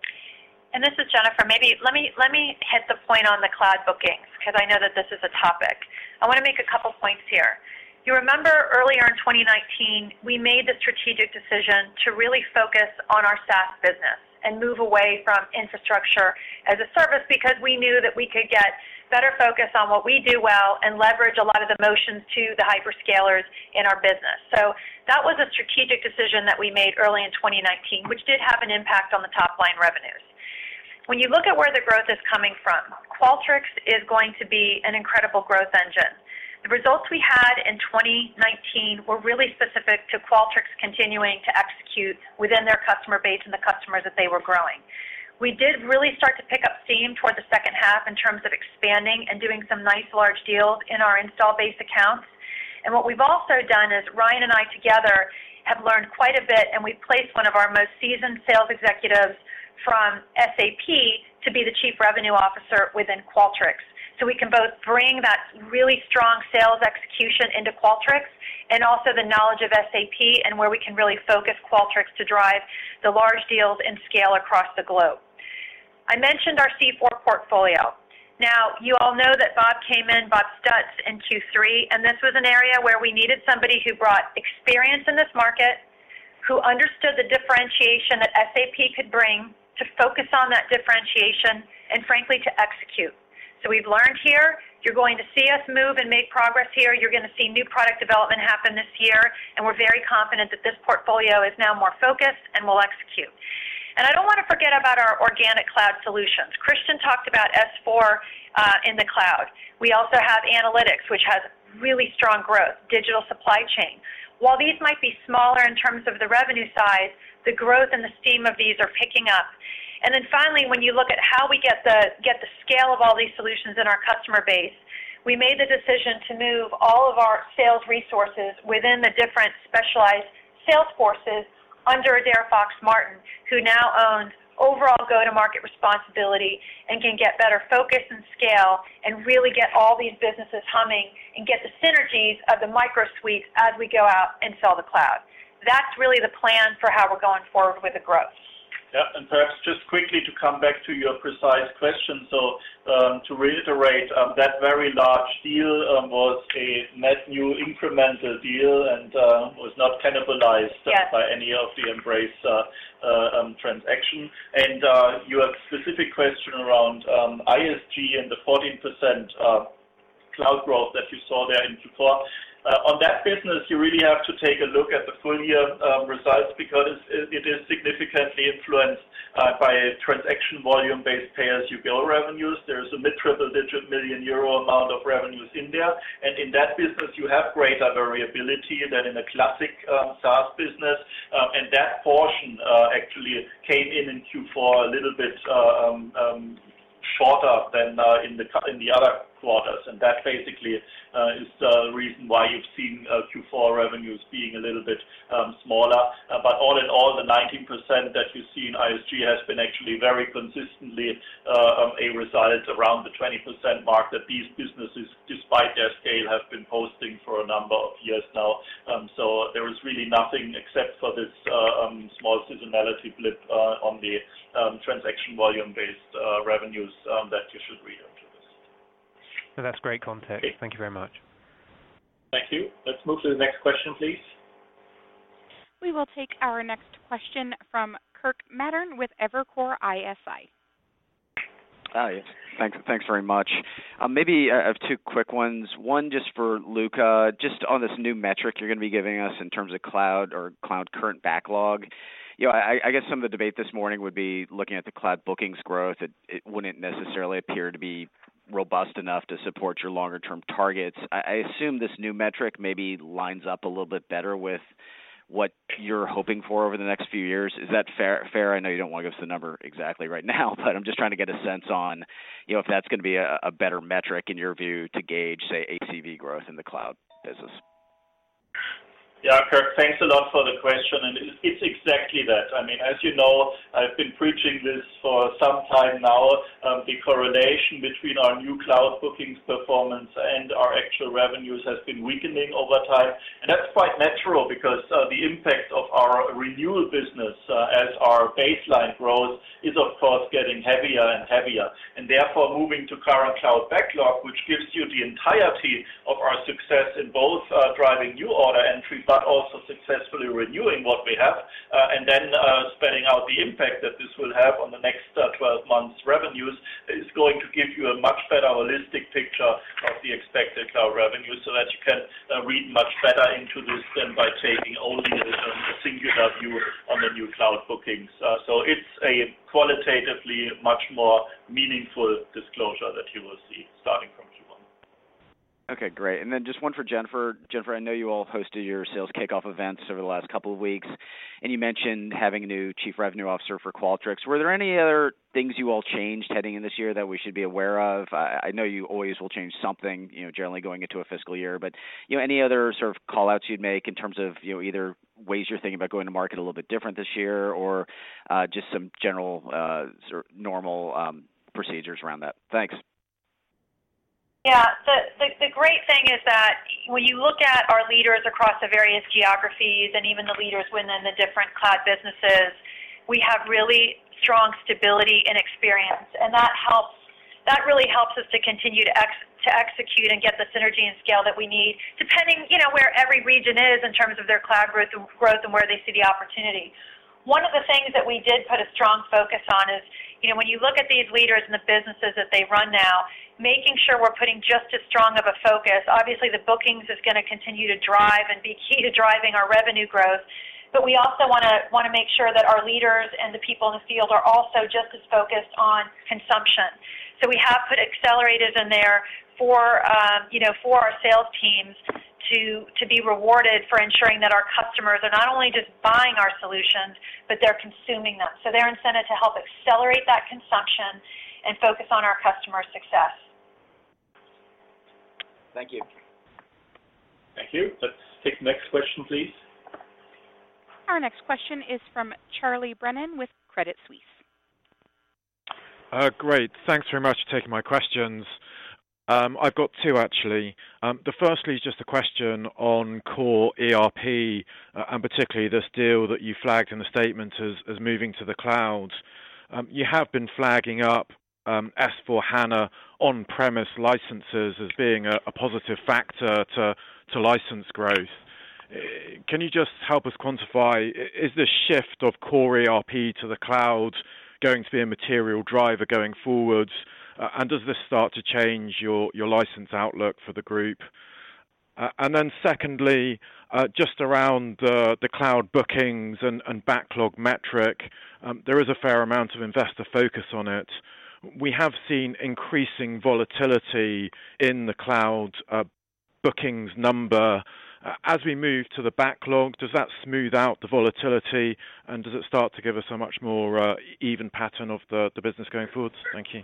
And this is Jennifer. Maybe let me hit the point on the cloud bookings, because I know that this is a topic. I want to make a couple points here. You remember earlier in 2019, we made the strategic decision to really focus on our SaaS business and move away from infrastructure as a service, because we knew that we could get better focus on what we do well and leverage a lot of the motions to the hyperscalers in our business. So that was a strategic decision that we made early in 2019, which did have an impact on the top line revenues. When you look at where the growth is coming from, Qualtrics is going to be an incredible growth engine. The results we had in 2019 were really specific to Qualtrics continuing to execute within their customer base and the customers that they were growing. We did really start to pick up steam toward the second half in terms of expanding and doing some nice large deals in our install base accounts. And what we've also done is Ryan and I together have learned quite a bit, and we've placed one of our most seasoned sales executives from SAP to be the Chief Revenue Officer within Qualtrics. So we can both bring that really strong sales execution into Qualtrics and also the knowledge of SAP and where we can really focus Qualtrics to drive the large deals and scale across the globe. I mentioned our C4 portfolio. Now, you all know that Bob Stutz in Q3, and this was an area where we needed somebody who brought experience in this market, who understood the differentiation that SAP could bring to focus on that differentiation and, frankly, to execute. So we've learned here. You're going to see us move and make progress here. You're going to see new product development happen this year, and we're very confident that this portfolio is now more focused and will execute. And I don't want to forget about our organic cloud solutions. Christian talked about S4 in the cloud. We also have analytics, which has really strong growth, digital supply chain. While these might be smaller in terms of the revenue size, the growth and the steam of these are picking up. And then finally, when you look at how we get the scale of all these solutions in our customer base, we made the decision to move all of our sales resources within the different specialized sales forces under Adaire Fox-Martin, who now owns overall go-to-market responsibility and can get better focus and scale and really get all these businesses humming and get the synergies of the micro suites as we go out and sell the cloud. That's really the plan for how we're going forward with the growth. Yeah, and perhaps just quickly to come back to your precise question. So to reiterate, that very large deal was a net new incremental deal and was not cannibalized by any of the Embrace transaction. And your specific question around ISG and the 14% cloud growth that you saw there in Q4. On that business, you really have to take a look at the full year results because it is significantly influenced by transaction volume-based pay-as-you-go revenues. There's a mid-triple-digit million euro amount of revenues in there. And in that business, you have greater variability than in a classic SaaS business. And that portion actually came in Q4 a little bit shorter than in the other quarters, and that basically is the reason why you've seen Q4 revenues being a little bit smaller. But all in all, the 19% that you see in ISG has been actually very consistently a result around the 20% mark that these businesses, despite their scale, have been posting for a number of years now. So there is really nothing except for this small seasonality blip on the transaction volume-based revenues that you should read into this. So that's great context. Okay. Thank you very much. Thank you. Let's move to the next question, please. We will take our next question from Kirk Materne with Evercore ISI. Yes. Thanks very much. Maybe I have two quick ones. One just for Luka, just on this new metric you're going to be giving us in terms of cloud or cloud current backlog. You know, I guess some of the debate this morning would be looking at the cloud bookings growth. It wouldn't necessarily appear to be robust enough to support your longer-term targets. I assume this new metric maybe lines up a little bit better with what you're hoping for over the next few years. Is that fair? I know you don't want to give us the number exactly right now, but I'm just trying to get a sense on, you know, if that's going to be a better metric in your view to gauge, say, ACV growth in the cloud business. Yeah, Kirk, thanks a lot for the question, and it's exactly that. I mean, as you know, I've been preaching this for some time now, the correlation between our new cloud bookings performance and our actual revenues has been weakening over time, and that's quite natural because the impact of our renewal business as our baseline grows is, of course, getting heavier and heavier, and therefore moving to current cloud backlog, which gives you the entirety of our success in both driving new order entry, but also successfully renewing what we have, and then spelling out the impact that this will have on the next 12 months revenues is going to give you a much better holistic picture of the expected cloud revenue so that you can read much better into this than by taking only a singular view on the new cloud bookings. So it's a qualitatively much more meaningful disclosure that you will see starting from Q1. Okay, great. And then just one for Jennifer. Jennifer, I know you all hosted your sales kickoff events over the last couple of weeks, and you mentioned having a new chief revenue officer for Qualtrics. Were there any other things you all changed heading in this year that we should be aware of? I know you always will change something, you know, generally going into a fiscal year, but, you know, any other sort of call-outs you'd make in terms of, you know, either ways you're thinking about going to market a little bit different this year or just some general sort of normal procedures around that? Thanks. Yeah, the great thing is that when you look at our leaders across the various geographies and even the leaders within the different cloud businesses, we have really strong stability and experience, and that really helps us to continue to execute and get the synergy and scale that we need, depending, you know, where every region is in terms of their cloud growth and where they see the opportunity. One of the things that we did put a strong focus on is, you know, when you look at these leaders and the businesses that they run now, making sure we're putting just as strong of a focus. Obviously, the bookings is going to continue to drive and be key to driving our revenue growth, but we also want to make sure that our leaders and the people in the field are also just as focused on consumption. So we have put accelerators in there for our sales teams to be rewarded for ensuring that our customers are not only just buying our solutions, but they're consuming them. So they're incented to help accelerate that consumption and focus on our customer success. Thank you. Thank you. Let's take the next question, please. Our next question is from Charlie Brennan with Credit Suisse. Great. Thanks very much for taking my questions. I've got two, actually. The firstly is just a question on core ERP, and particularly this deal that you flagged in the statement as moving to the cloud. You have been flagging up S4HANA on-premise licenses as being a positive factor to license growth. Can you just help us quantify, is this shift of core ERP to the cloud going to be a material driver going forwards? And does this start to change your license outlook for the group? And then secondly, just around the cloud bookings and backlog metric, there is a fair amount of investor focus on it. We have seen increasing volatility in the cloud bookings number. As we move to the backlog, does that smooth out the volatility, and does it start to give us a much more even pattern of the business going forward? Thank you.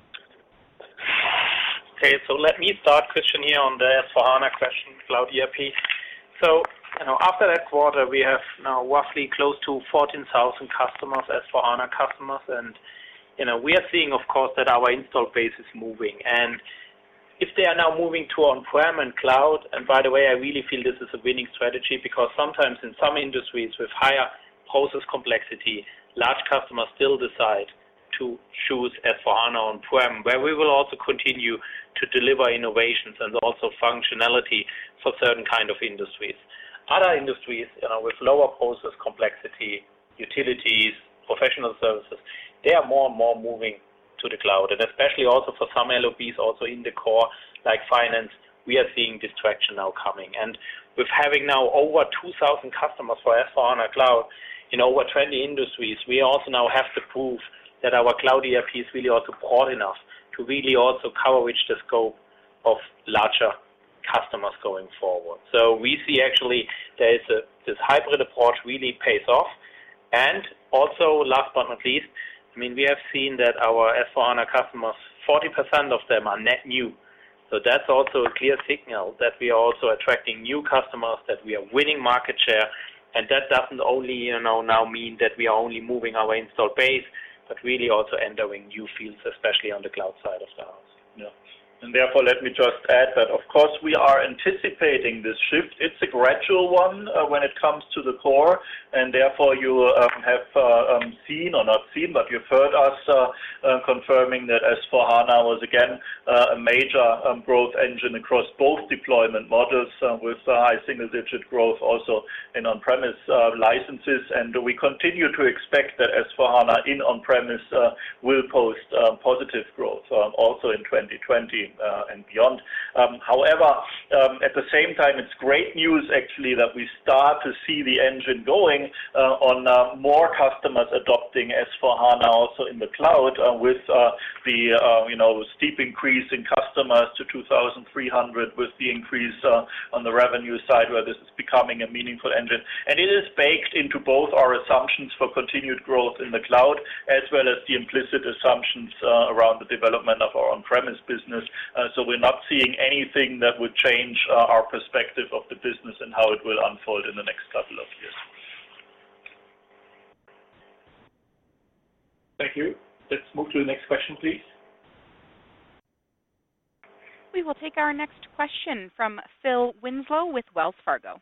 Okay, so let me start, Christian, here on the S4HANA question, Cloud ERP. So, after that quarter, we have now roughly close to 14,000 customers, S4HANA customers, and, we are seeing, of course, that our install base is moving. And if they are now moving to on-prem and cloud, and by the way, I really feel this is a winning strategy because sometimes in some industries with higher process complexity, large customers still decide to choose S4HANA on-prem, where we will also continue to deliver innovations and also functionality for certain kind of industries. Other industries, with lower process complexity, utilities, professional services, they are more and more moving to the cloud, and especially also for some LOBs also in the core, like finance, we are seeing this traction now coming. And with having now over 2,000 customers for S4HANA Cloud in over 20 industries, we also now have to prove that our Cloud ERP is really also broad enough to really also coverage the scope of larger customers going forward. So we see actually there is this hybrid approach really pays off. And also, last but not least, we have seen that our S4HANA customers, 40% of them are net new. So that's also a clear signal that we are also attracting new customers, that we are winning market share, and that doesn't only, now mean that we are only moving our install base, but really also entering new fields, especially on the cloud side of the house. Yeah. And therefore, let me just add that, of course, we are anticipating this shift. It's a gradual one when it comes to the core, and therefore you have seen, or not seen, but you've heard us confirming that S4HANA was again a major growth engine across both deployment models with high single-digit growth also in on-premise licenses, and we continue to expect that S4HANA in on-premise will post positive growth also in 2020 and beyond. However, at the same time, it's great news actually that we start to see the engine going on more customers adopting S4HANA also in the cloud with the steep increase in customers to 2,300 with the increase on the revenue side where this is becoming a meaningful engine. And it is baked into both our assumptions for continued growth in the cloud as well as the implicit assumptions around the development of our on-premise business. So we're not seeing anything that would change our perspective of the business and how it will unfold in the next couple of years. Thank you. Let's move to the next question, please. We will take our next question from Phil Winslow with Wells Fargo.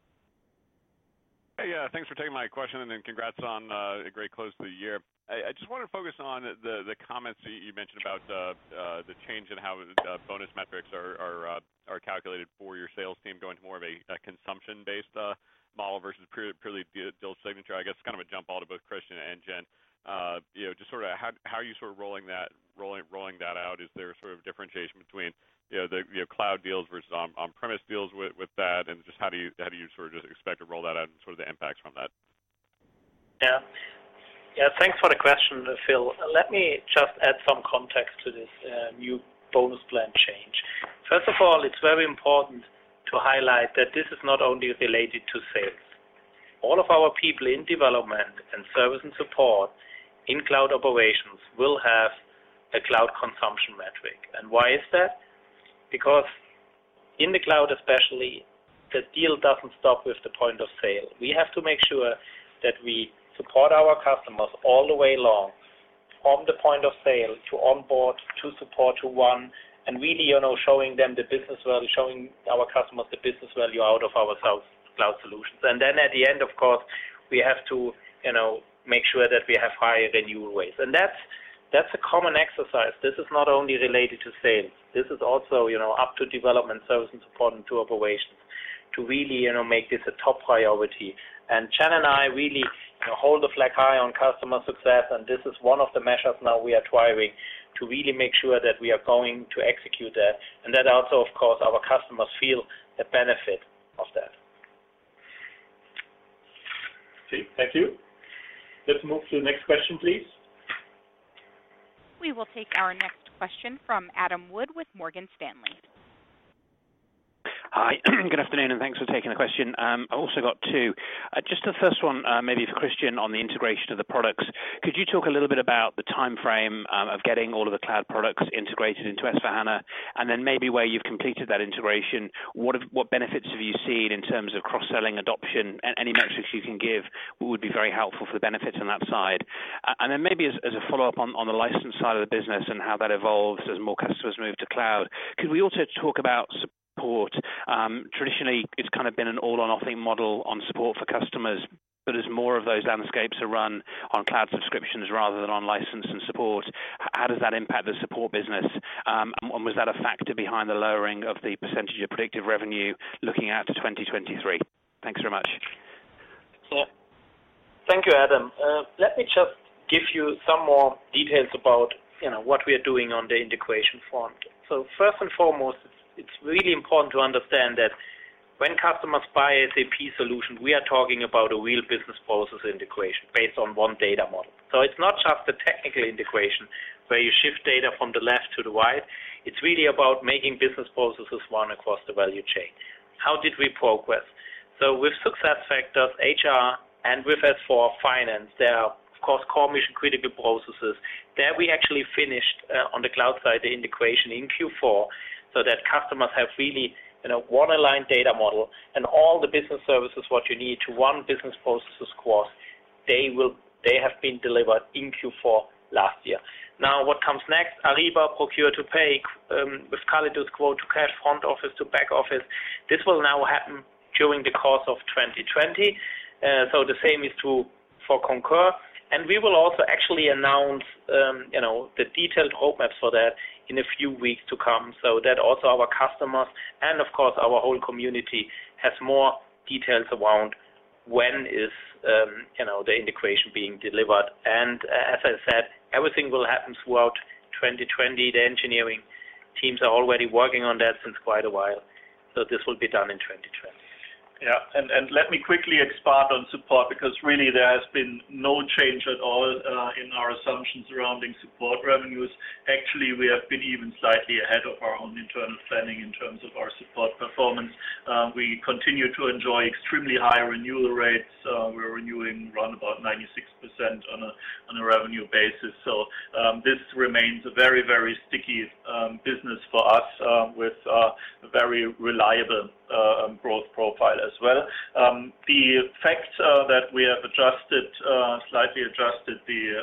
Hey, thanks for taking my question, and then congrats on a great close to the year. I just want to focus on the comments that you mentioned about the change in how bonus metrics are calculated for your sales team, going to more of a consumption-based model versus purely deal signature. I guess kind of a jump ball to both Christian and Jen. Just sort of how are you sort of rolling that out? Is there sort of differentiation between the cloud deals versus on-premise deals with that, and just how do you sort of just expect to roll that out and sort of the impacts from that? Yeah, thanks for the question, Phil. Let me just add some context to this new bonus plan change. First of all, it's very important to to highlight that this is not only related to sales. All of our people in development and service and support in cloud operations will have a cloud consumption metric. And why is that? Because in the cloud especially, the deal doesn't stop with the point of sale. We have to make sure that we support our customers all the way along, from the point of sale to onboard, to support, to run, and really, showing them the business value, showing our customers the business value out of our cloud solutions. And then at the end, of course, we have to, make sure that we have high renewal rates. And that's a common exercise. This is not only related to sales. This is also, up to development, service and support, and to operations, to really, make this a top priority. And Chen and I really hold the flag high on customer success, and this is one of the measures now we are driving to really make sure that we are going to execute that, and that also, of course, our customers feel the benefit of that. Okay, thank you. Let's move to the next question, please. We will take our next question from Adam Wood with Morgan Stanley. Hi, good afternoon, and thanks for taking the question. I've also got two. Just the first one, maybe for Christian, on the integration of the products. Could you talk a little bit about the time frame of getting all of the cloud products integrated into S4HANA, and then maybe where you've completed that integration, what benefits have you seen in terms of cross-selling, adoption, and any metrics you can give would be very helpful for the benefits on that side. And then maybe as a follow-up on the license side of the business and how that evolves as more customers move to cloud, could we also talk about support? Traditionally, it's kind of been an all-or-nothing model on support for customers, but as more of those landscapes are run on cloud subscriptions rather than on license and support, how does that impact the support business? And was that a factor behind the lowering of the percentage of predictive revenue looking out to 2023? Thanks very much. Yeah. Thank you, Adam. Let me just give you some more details about what we are doing on the integration front. So first and foremost, it's really important to understand that when customers buy SAP solution, we are talking about a real business process integration based on one data model. So it's not just a technical integration where you shift data from the left to the right. It's really about making business processes run across the value chain. How did we progress? So with SuccessFactors, HR, and with S4 Finance, there are, of course, core mission critical processes. There we actually finished on the cloud side the integration in Q4, so that customers have really one aligned data model, and all the business services what you need to run business processes across, they have been delivered in Q4 last year. Now what comes next? Ariba, procure to pay, with Calidus, quote to cash, front office to back office. This will now happen during the course of 2020. So the same is true for Concur. And we will also actually announce, the detailed roadmaps for that in a few weeks to come, so that also our customers and, of course, our whole community has more details around when is, the integration being delivered. And as I said, everything will happen throughout 2020. The engineering teams are already working on that since quite a while, so this will be done in 2020. Yeah, and let me quickly expand on support, because really there has been no change at all in our assumptions surrounding support revenues. Actually, we have been even slightly ahead of our own internal planning in terms of our support performance. We continue to enjoy extremely high renewal rates. We're renewing around about 96% on a revenue basis. So this remains a very, very sticky business for us with a very reliable growth profile as well. The fact that we have slightly adjusted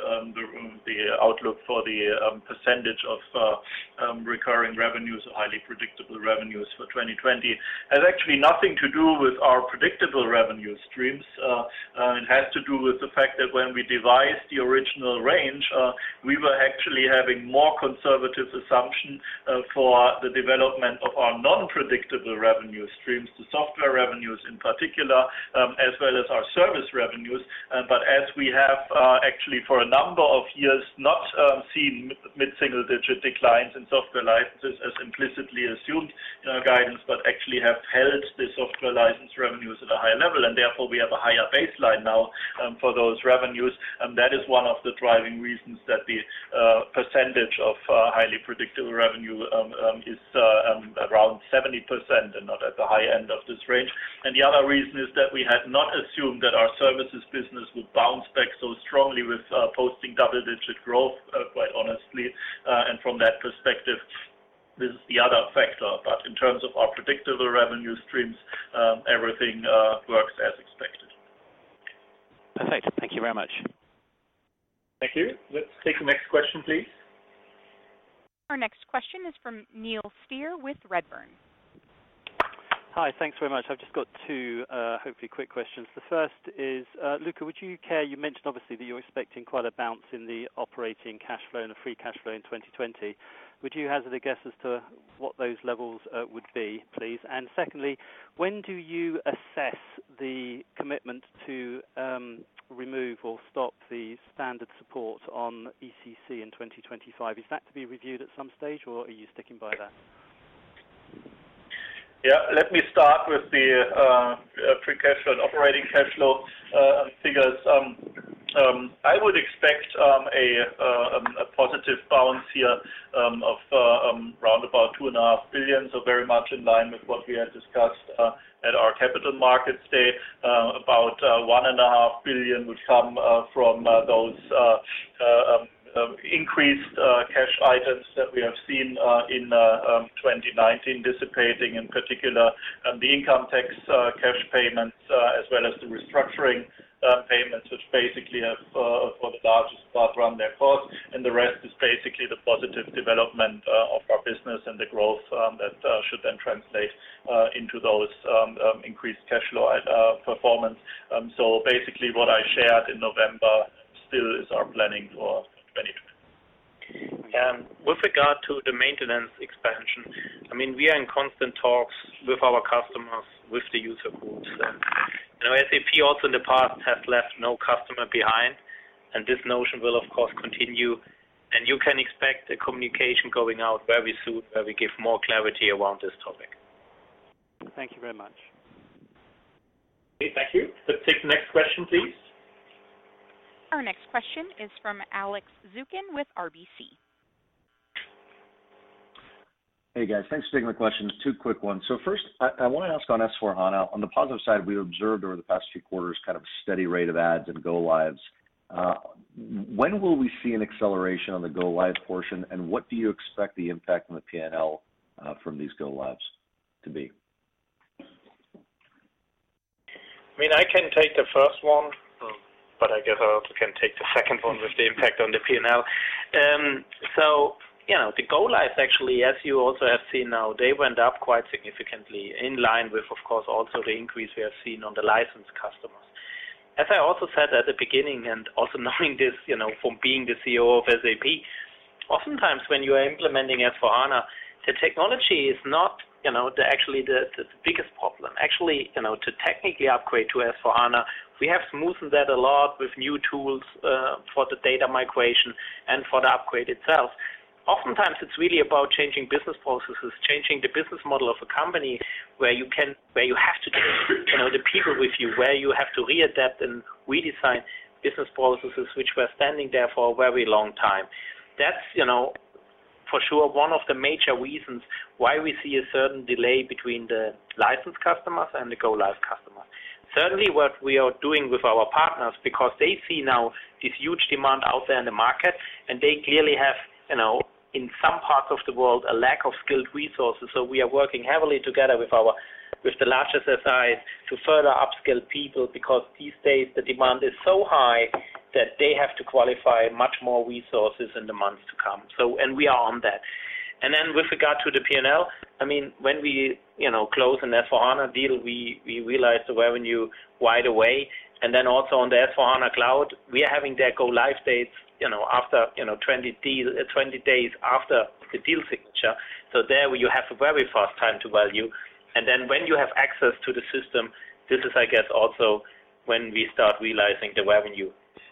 the outlook for the percentage of recurring revenues, highly predictable revenues for 2020, has actually nothing to do with our predictable revenue streams. It has to do with the fact that when we devised the original range, we were actually having more conservative assumption for the development of our non-predictable revenue streams, the software revenues in particular, as well as our service revenues. But as we have actually for a number of years not seen mid-single digit declines in software licenses as implicitly assumed in our guidance, but actually have held the software license revenues at a higher level, and therefore we have a higher baseline now for those revenues. That is one of the driving reasons that the percentage of highly predictable revenue is around 70% and not at the high end of this range. And the other reason is that we had not assumed that our services business would bounce back so strongly with posting double-digit growth, quite honestly. And from that perspective, this is the other factor. But in terms of our predictable revenue streams, everything works as expected. Perfect. Thank you very much. Thank you. Let's take the next question, please. Our next question is from Neil Steer with Redburn. Hi, thanks very much. I've just got two hopefully quick questions. The first is, Luka, would you care, you mentioned obviously that you're expecting quite a bounce in the operating cash flow and the free cash flow in 2020. Would you hazard a guess as to what those levels would be, please? And secondly, when do you assess the commitment to remove or stop the standard support on ECC in 2025? Is that to be reviewed at some stage, or are you sticking by that? Yeah, let me start with the free cash flow and operating cash flow figures. I would expect a positive bounce here of around about 2.5 billion, so very much in line with what we had discussed at our Capital Markets Day. About 1.5 billion would come from those increased cash items that we have seen in 2019 dissipating, in particular the income tax cash payments as well as the restructuring payments, which basically have for the largest part run their course, and the rest is basically the positive development of our business and the growth that should then translate into those increased cash flow performance. So basically what I shared in November still is our planning for 2020. With regard to the maintenance expansion, I mean, we are in constant talks with our customers, with the user groups. SAP also in the past has left no customer behind, and this notion will, of course, continue. And you can expect a communication going out very soon where we give more clarity around this topic. Thank you very much. Okay, thank you. Let's take the next question, please. Our next question is from Alex Zukin with RBC. Hey guys, thanks for taking the questions. Two quick ones. So first, I want to ask on S4HANA. On the positive side, we've observed over the past few quarters kind of a steady rate of ads and go-lives. When will we see an acceleration on the go-live portion, and what do you expect the impact on the P&L from these go-lives to be? I mean, I can take the first one, but I guess I also can take the second one with the impact on the P&L. The go-lives actually, as you also have seen now, they went up quite significantly in line with, of course, also the increase we have seen on the licensed customers. As I also said at the beginning, and also knowing this, from being the CEO of SAP, oftentimes when you are implementing S4HANA, the technology is not, the biggest problem. Actually, to technically upgrade to S4HANA, we have smoothened that a lot with new tools for the data migration and for the upgrade itself. Oftentimes, it's really about changing business processes, changing the business model of a company where you have to take, the people with you, where you have to readapt and redesign business processes which were standing there for a very long time. That's, for sure, one of the major reasons why we see a certain delay between the licensed customers and the go-live customers. Certainly what we are doing with our partners, because they see now this huge demand out there in the market, and they clearly have, in some parts of the world, a lack of skilled resources. So we are working heavily together with the largest SIs to further upskill people, because these days the demand is so high that they have to qualify much more resources in the months to come. And we are on that. And then with regard to the P&L, I mean, when we, close an S4HANA deal, we realize the revenue right away. And then also on the S4HANA Cloud, we are having their go-live dates, after, 20 days after the deal signature. So there you have a very fast time to value. And then when you have access to the system, this is, I guess, also when we start realizing the revenue.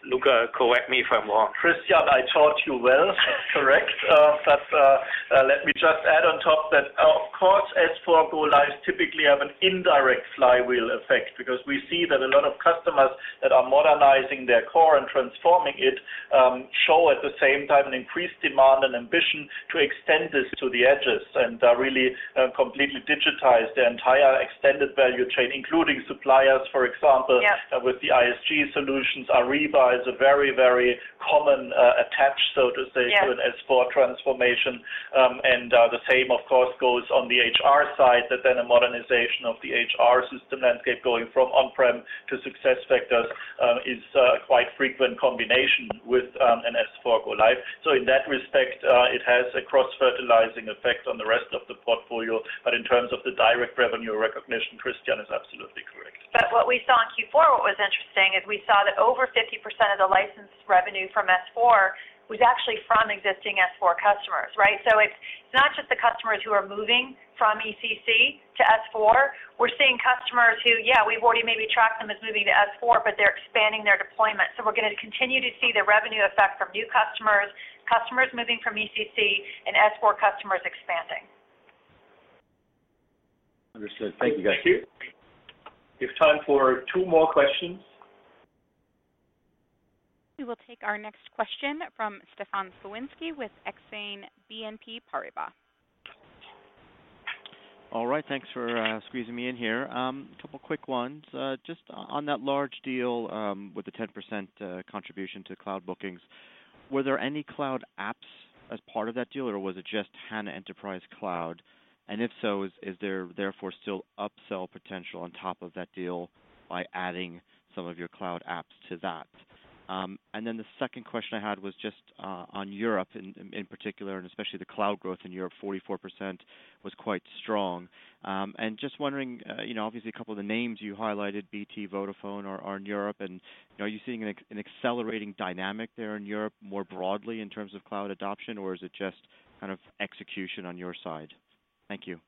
Luca, correct me if I'm wrong. Christian, I taught you well, correct. But let me just add on top that, of course, S4 Go Lives typically have an indirect flywheel effect, because we see that a lot of customers that are modernizing their core and transforming it show at the same time an increased demand and ambition to extend this to the edges and really completely digitize their entire extended value chain, including suppliers, for example, with the ISG solutions. Ariba is a very, very common attach, so to say, to an S4 transformation. And the same, of course, goes on the HR side, that then a modernization of the HR system landscape going from on-prem to SuccessFactors is a quite frequent combination with an S4 Go Live. So in that respect, it has a cross-fertilizing effect on the rest of the portfolio. But in terms of the direct revenue recognition, Christian is absolutely correct. But what we saw in Q4, what was interesting, is we saw that over 50% of the license revenue from S4 was actually from existing S4 customers, right? So it's not just the customers who are moving from ECC to S4. We're seeing customers who, we've already maybe tracked them as moving to S4, but they're expanding their deployment. So we're going to continue to see the revenue effect from new customers, customers moving from ECC, and S4 customers expanding. Understood. Thank you, guys. Thank you. We have time for 2 more questions. We will take our next question from Stefan Slowinski with Exane BNP Paribas. All right, thanks for squeezing me in here. A couple quick ones. Just on that large deal with the 10% contribution to cloud bookings, were there any cloud apps as part of that deal, or was it just HANA Enterprise Cloud? And if so, is there therefore still upsell potential on top of that deal by adding some of your cloud apps to that? And then the second question I had was just on Europe in particular, and especially the cloud growth in Europe, 44% was quite strong. And just wondering, obviously a couple of the names you highlighted, BT, Vodafone, are in Europe, and are you seeing an accelerating dynamic there in Europe more broadly in terms of cloud adoption, or is it just kind of execution on your side? Thank you.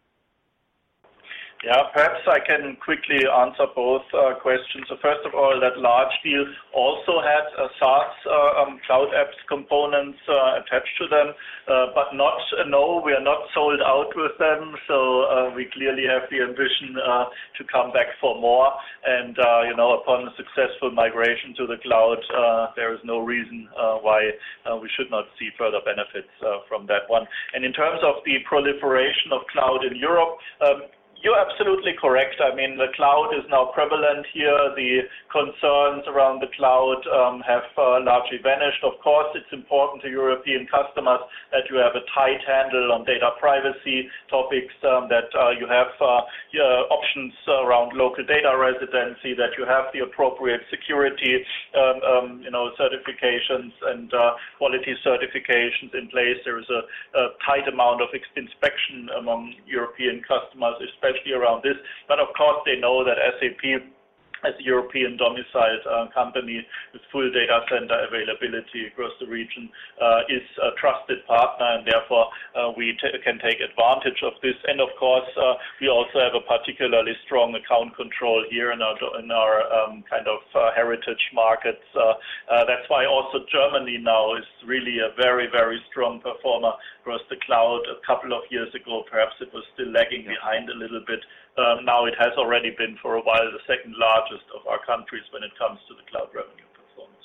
Yeah, perhaps I can quickly answer both questions. So first of all, that large deal also had a SaaS cloud apps components attached to them, but no, we are not sold out with them. So we clearly have the ambition to come back for more. And upon a successful migration to the cloud, there is no reason why we should not see further benefits from that one. And in terms of the proliferation of cloud in Europe, you're absolutely correct. I mean, the cloud is now prevalent here. The concerns around the cloud have largely vanished. Of course, it's important to European customers that you have a tight handle on data privacy topics, that you have options around local data residency, that you have the appropriate security certifications and quality certifications in place. There is a tight amount of inspection among European customers, especially around this. But of course, they know that SAP, as a European domiciled company with full data center availability across the region, is a trusted partner, and therefore we can take advantage of this. And of course, we also have a particularly strong account control here in our kind of heritage markets. That's why also Germany now is really a very, very strong performer across the cloud. A couple of years ago, perhaps it was still lagging behind a little bit. Now it has already been for a while the second largest of our countries when it comes to the cloud revenue performance.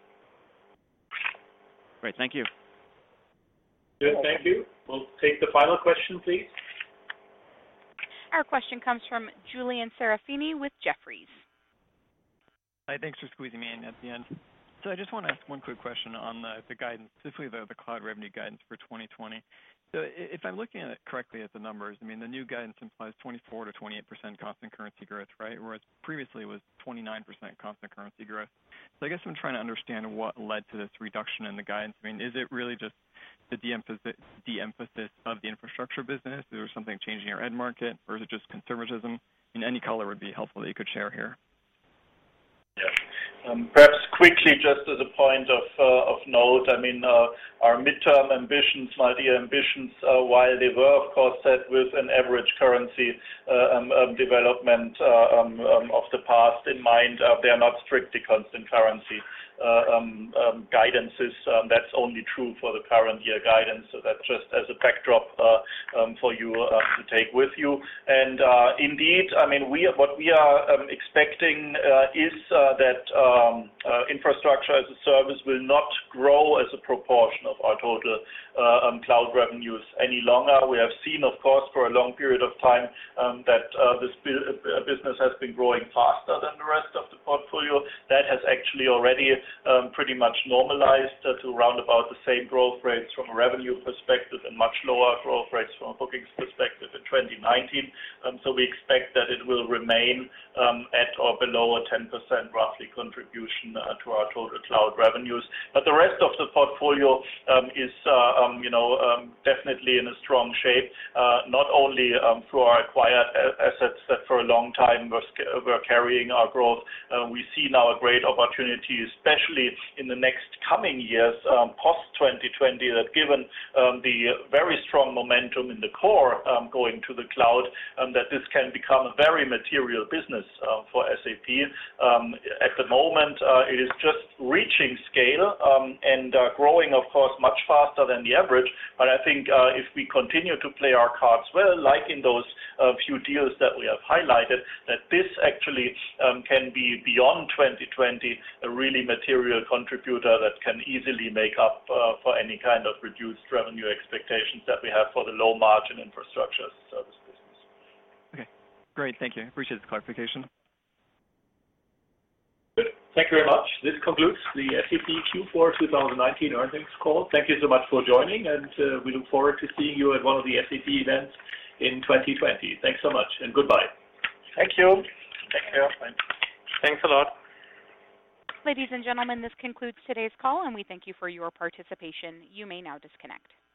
Great, thank you. Good, thank you. We'll take the final question, please. Our question comes from Julian Serafini with Jefferies. Hi, thanks for squeezing me in at the end. So I just want to ask one quick question on the guidance, specifically the cloud revenue guidance for 2020. So if I'm looking at it correctly at the numbers, I mean, the new guidance implies 24 to 28% constant currency growth, right? Whereas previously it was 29% constant currency growth. So I guess I'm trying to understand what led to this reduction in the guidance. I mean, is it really just the de-emphasis of the infrastructure business? Is there something changing your end market, or is it just conservatism? I mean, any color would be helpful that you could share here. Yeah. Perhaps quickly, just as a point of note, I mean, our midterm ambitions, multi-year ambitions, while they were, of course, set with an average currency development of the past in mind, they are not strictly constant currency guidances. That's only true for the current year guidance. So that's just as a backdrop for you to take with you. And indeed, I mean, what we are expecting is that infrastructure as a service will not grow as a proportion of our total cloud revenues any longer. We have seen, of course, for a long period of time that this business has been growing faster than the rest of the portfolio. That has actually already pretty much normalized to around about the same growth rates from a revenue perspective and much lower growth rates from a bookings perspective in 2019. So we expect that it will remain at or below a 10% roughly contribution to our total cloud revenues. But the rest of the portfolio is definitely in a strong shape, not only through our acquired assets that for a long time were carrying our growth. We see now a great opportunity, especially in the next coming years, post-2020, that given the very strong momentum in the core going to the cloud, that this can become a very material business for SAP. At the moment, it is just reaching scale and growing, of course, much faster than the average. But I think if we continue to play our cards well, like in those few deals that we have highlighted, that this actually can be beyond 2020 a really material contributor that can easily make up for any kind of reduced revenue expectations that we have for the low margin infrastructure as a service business. Okay, great. Thank you. Appreciate the clarification. Good. Thank you very much. This concludes the SAP Q4 2019 earnings call. Thank you so much for joining, and we look forward to seeing you at one of the SAP events in 2020. Thanks so much, and goodbye. Thank you. Take care. Thanks a lot. Ladies and gentlemen, this concludes today's call, and we thank you for your participation. You may now disconnect.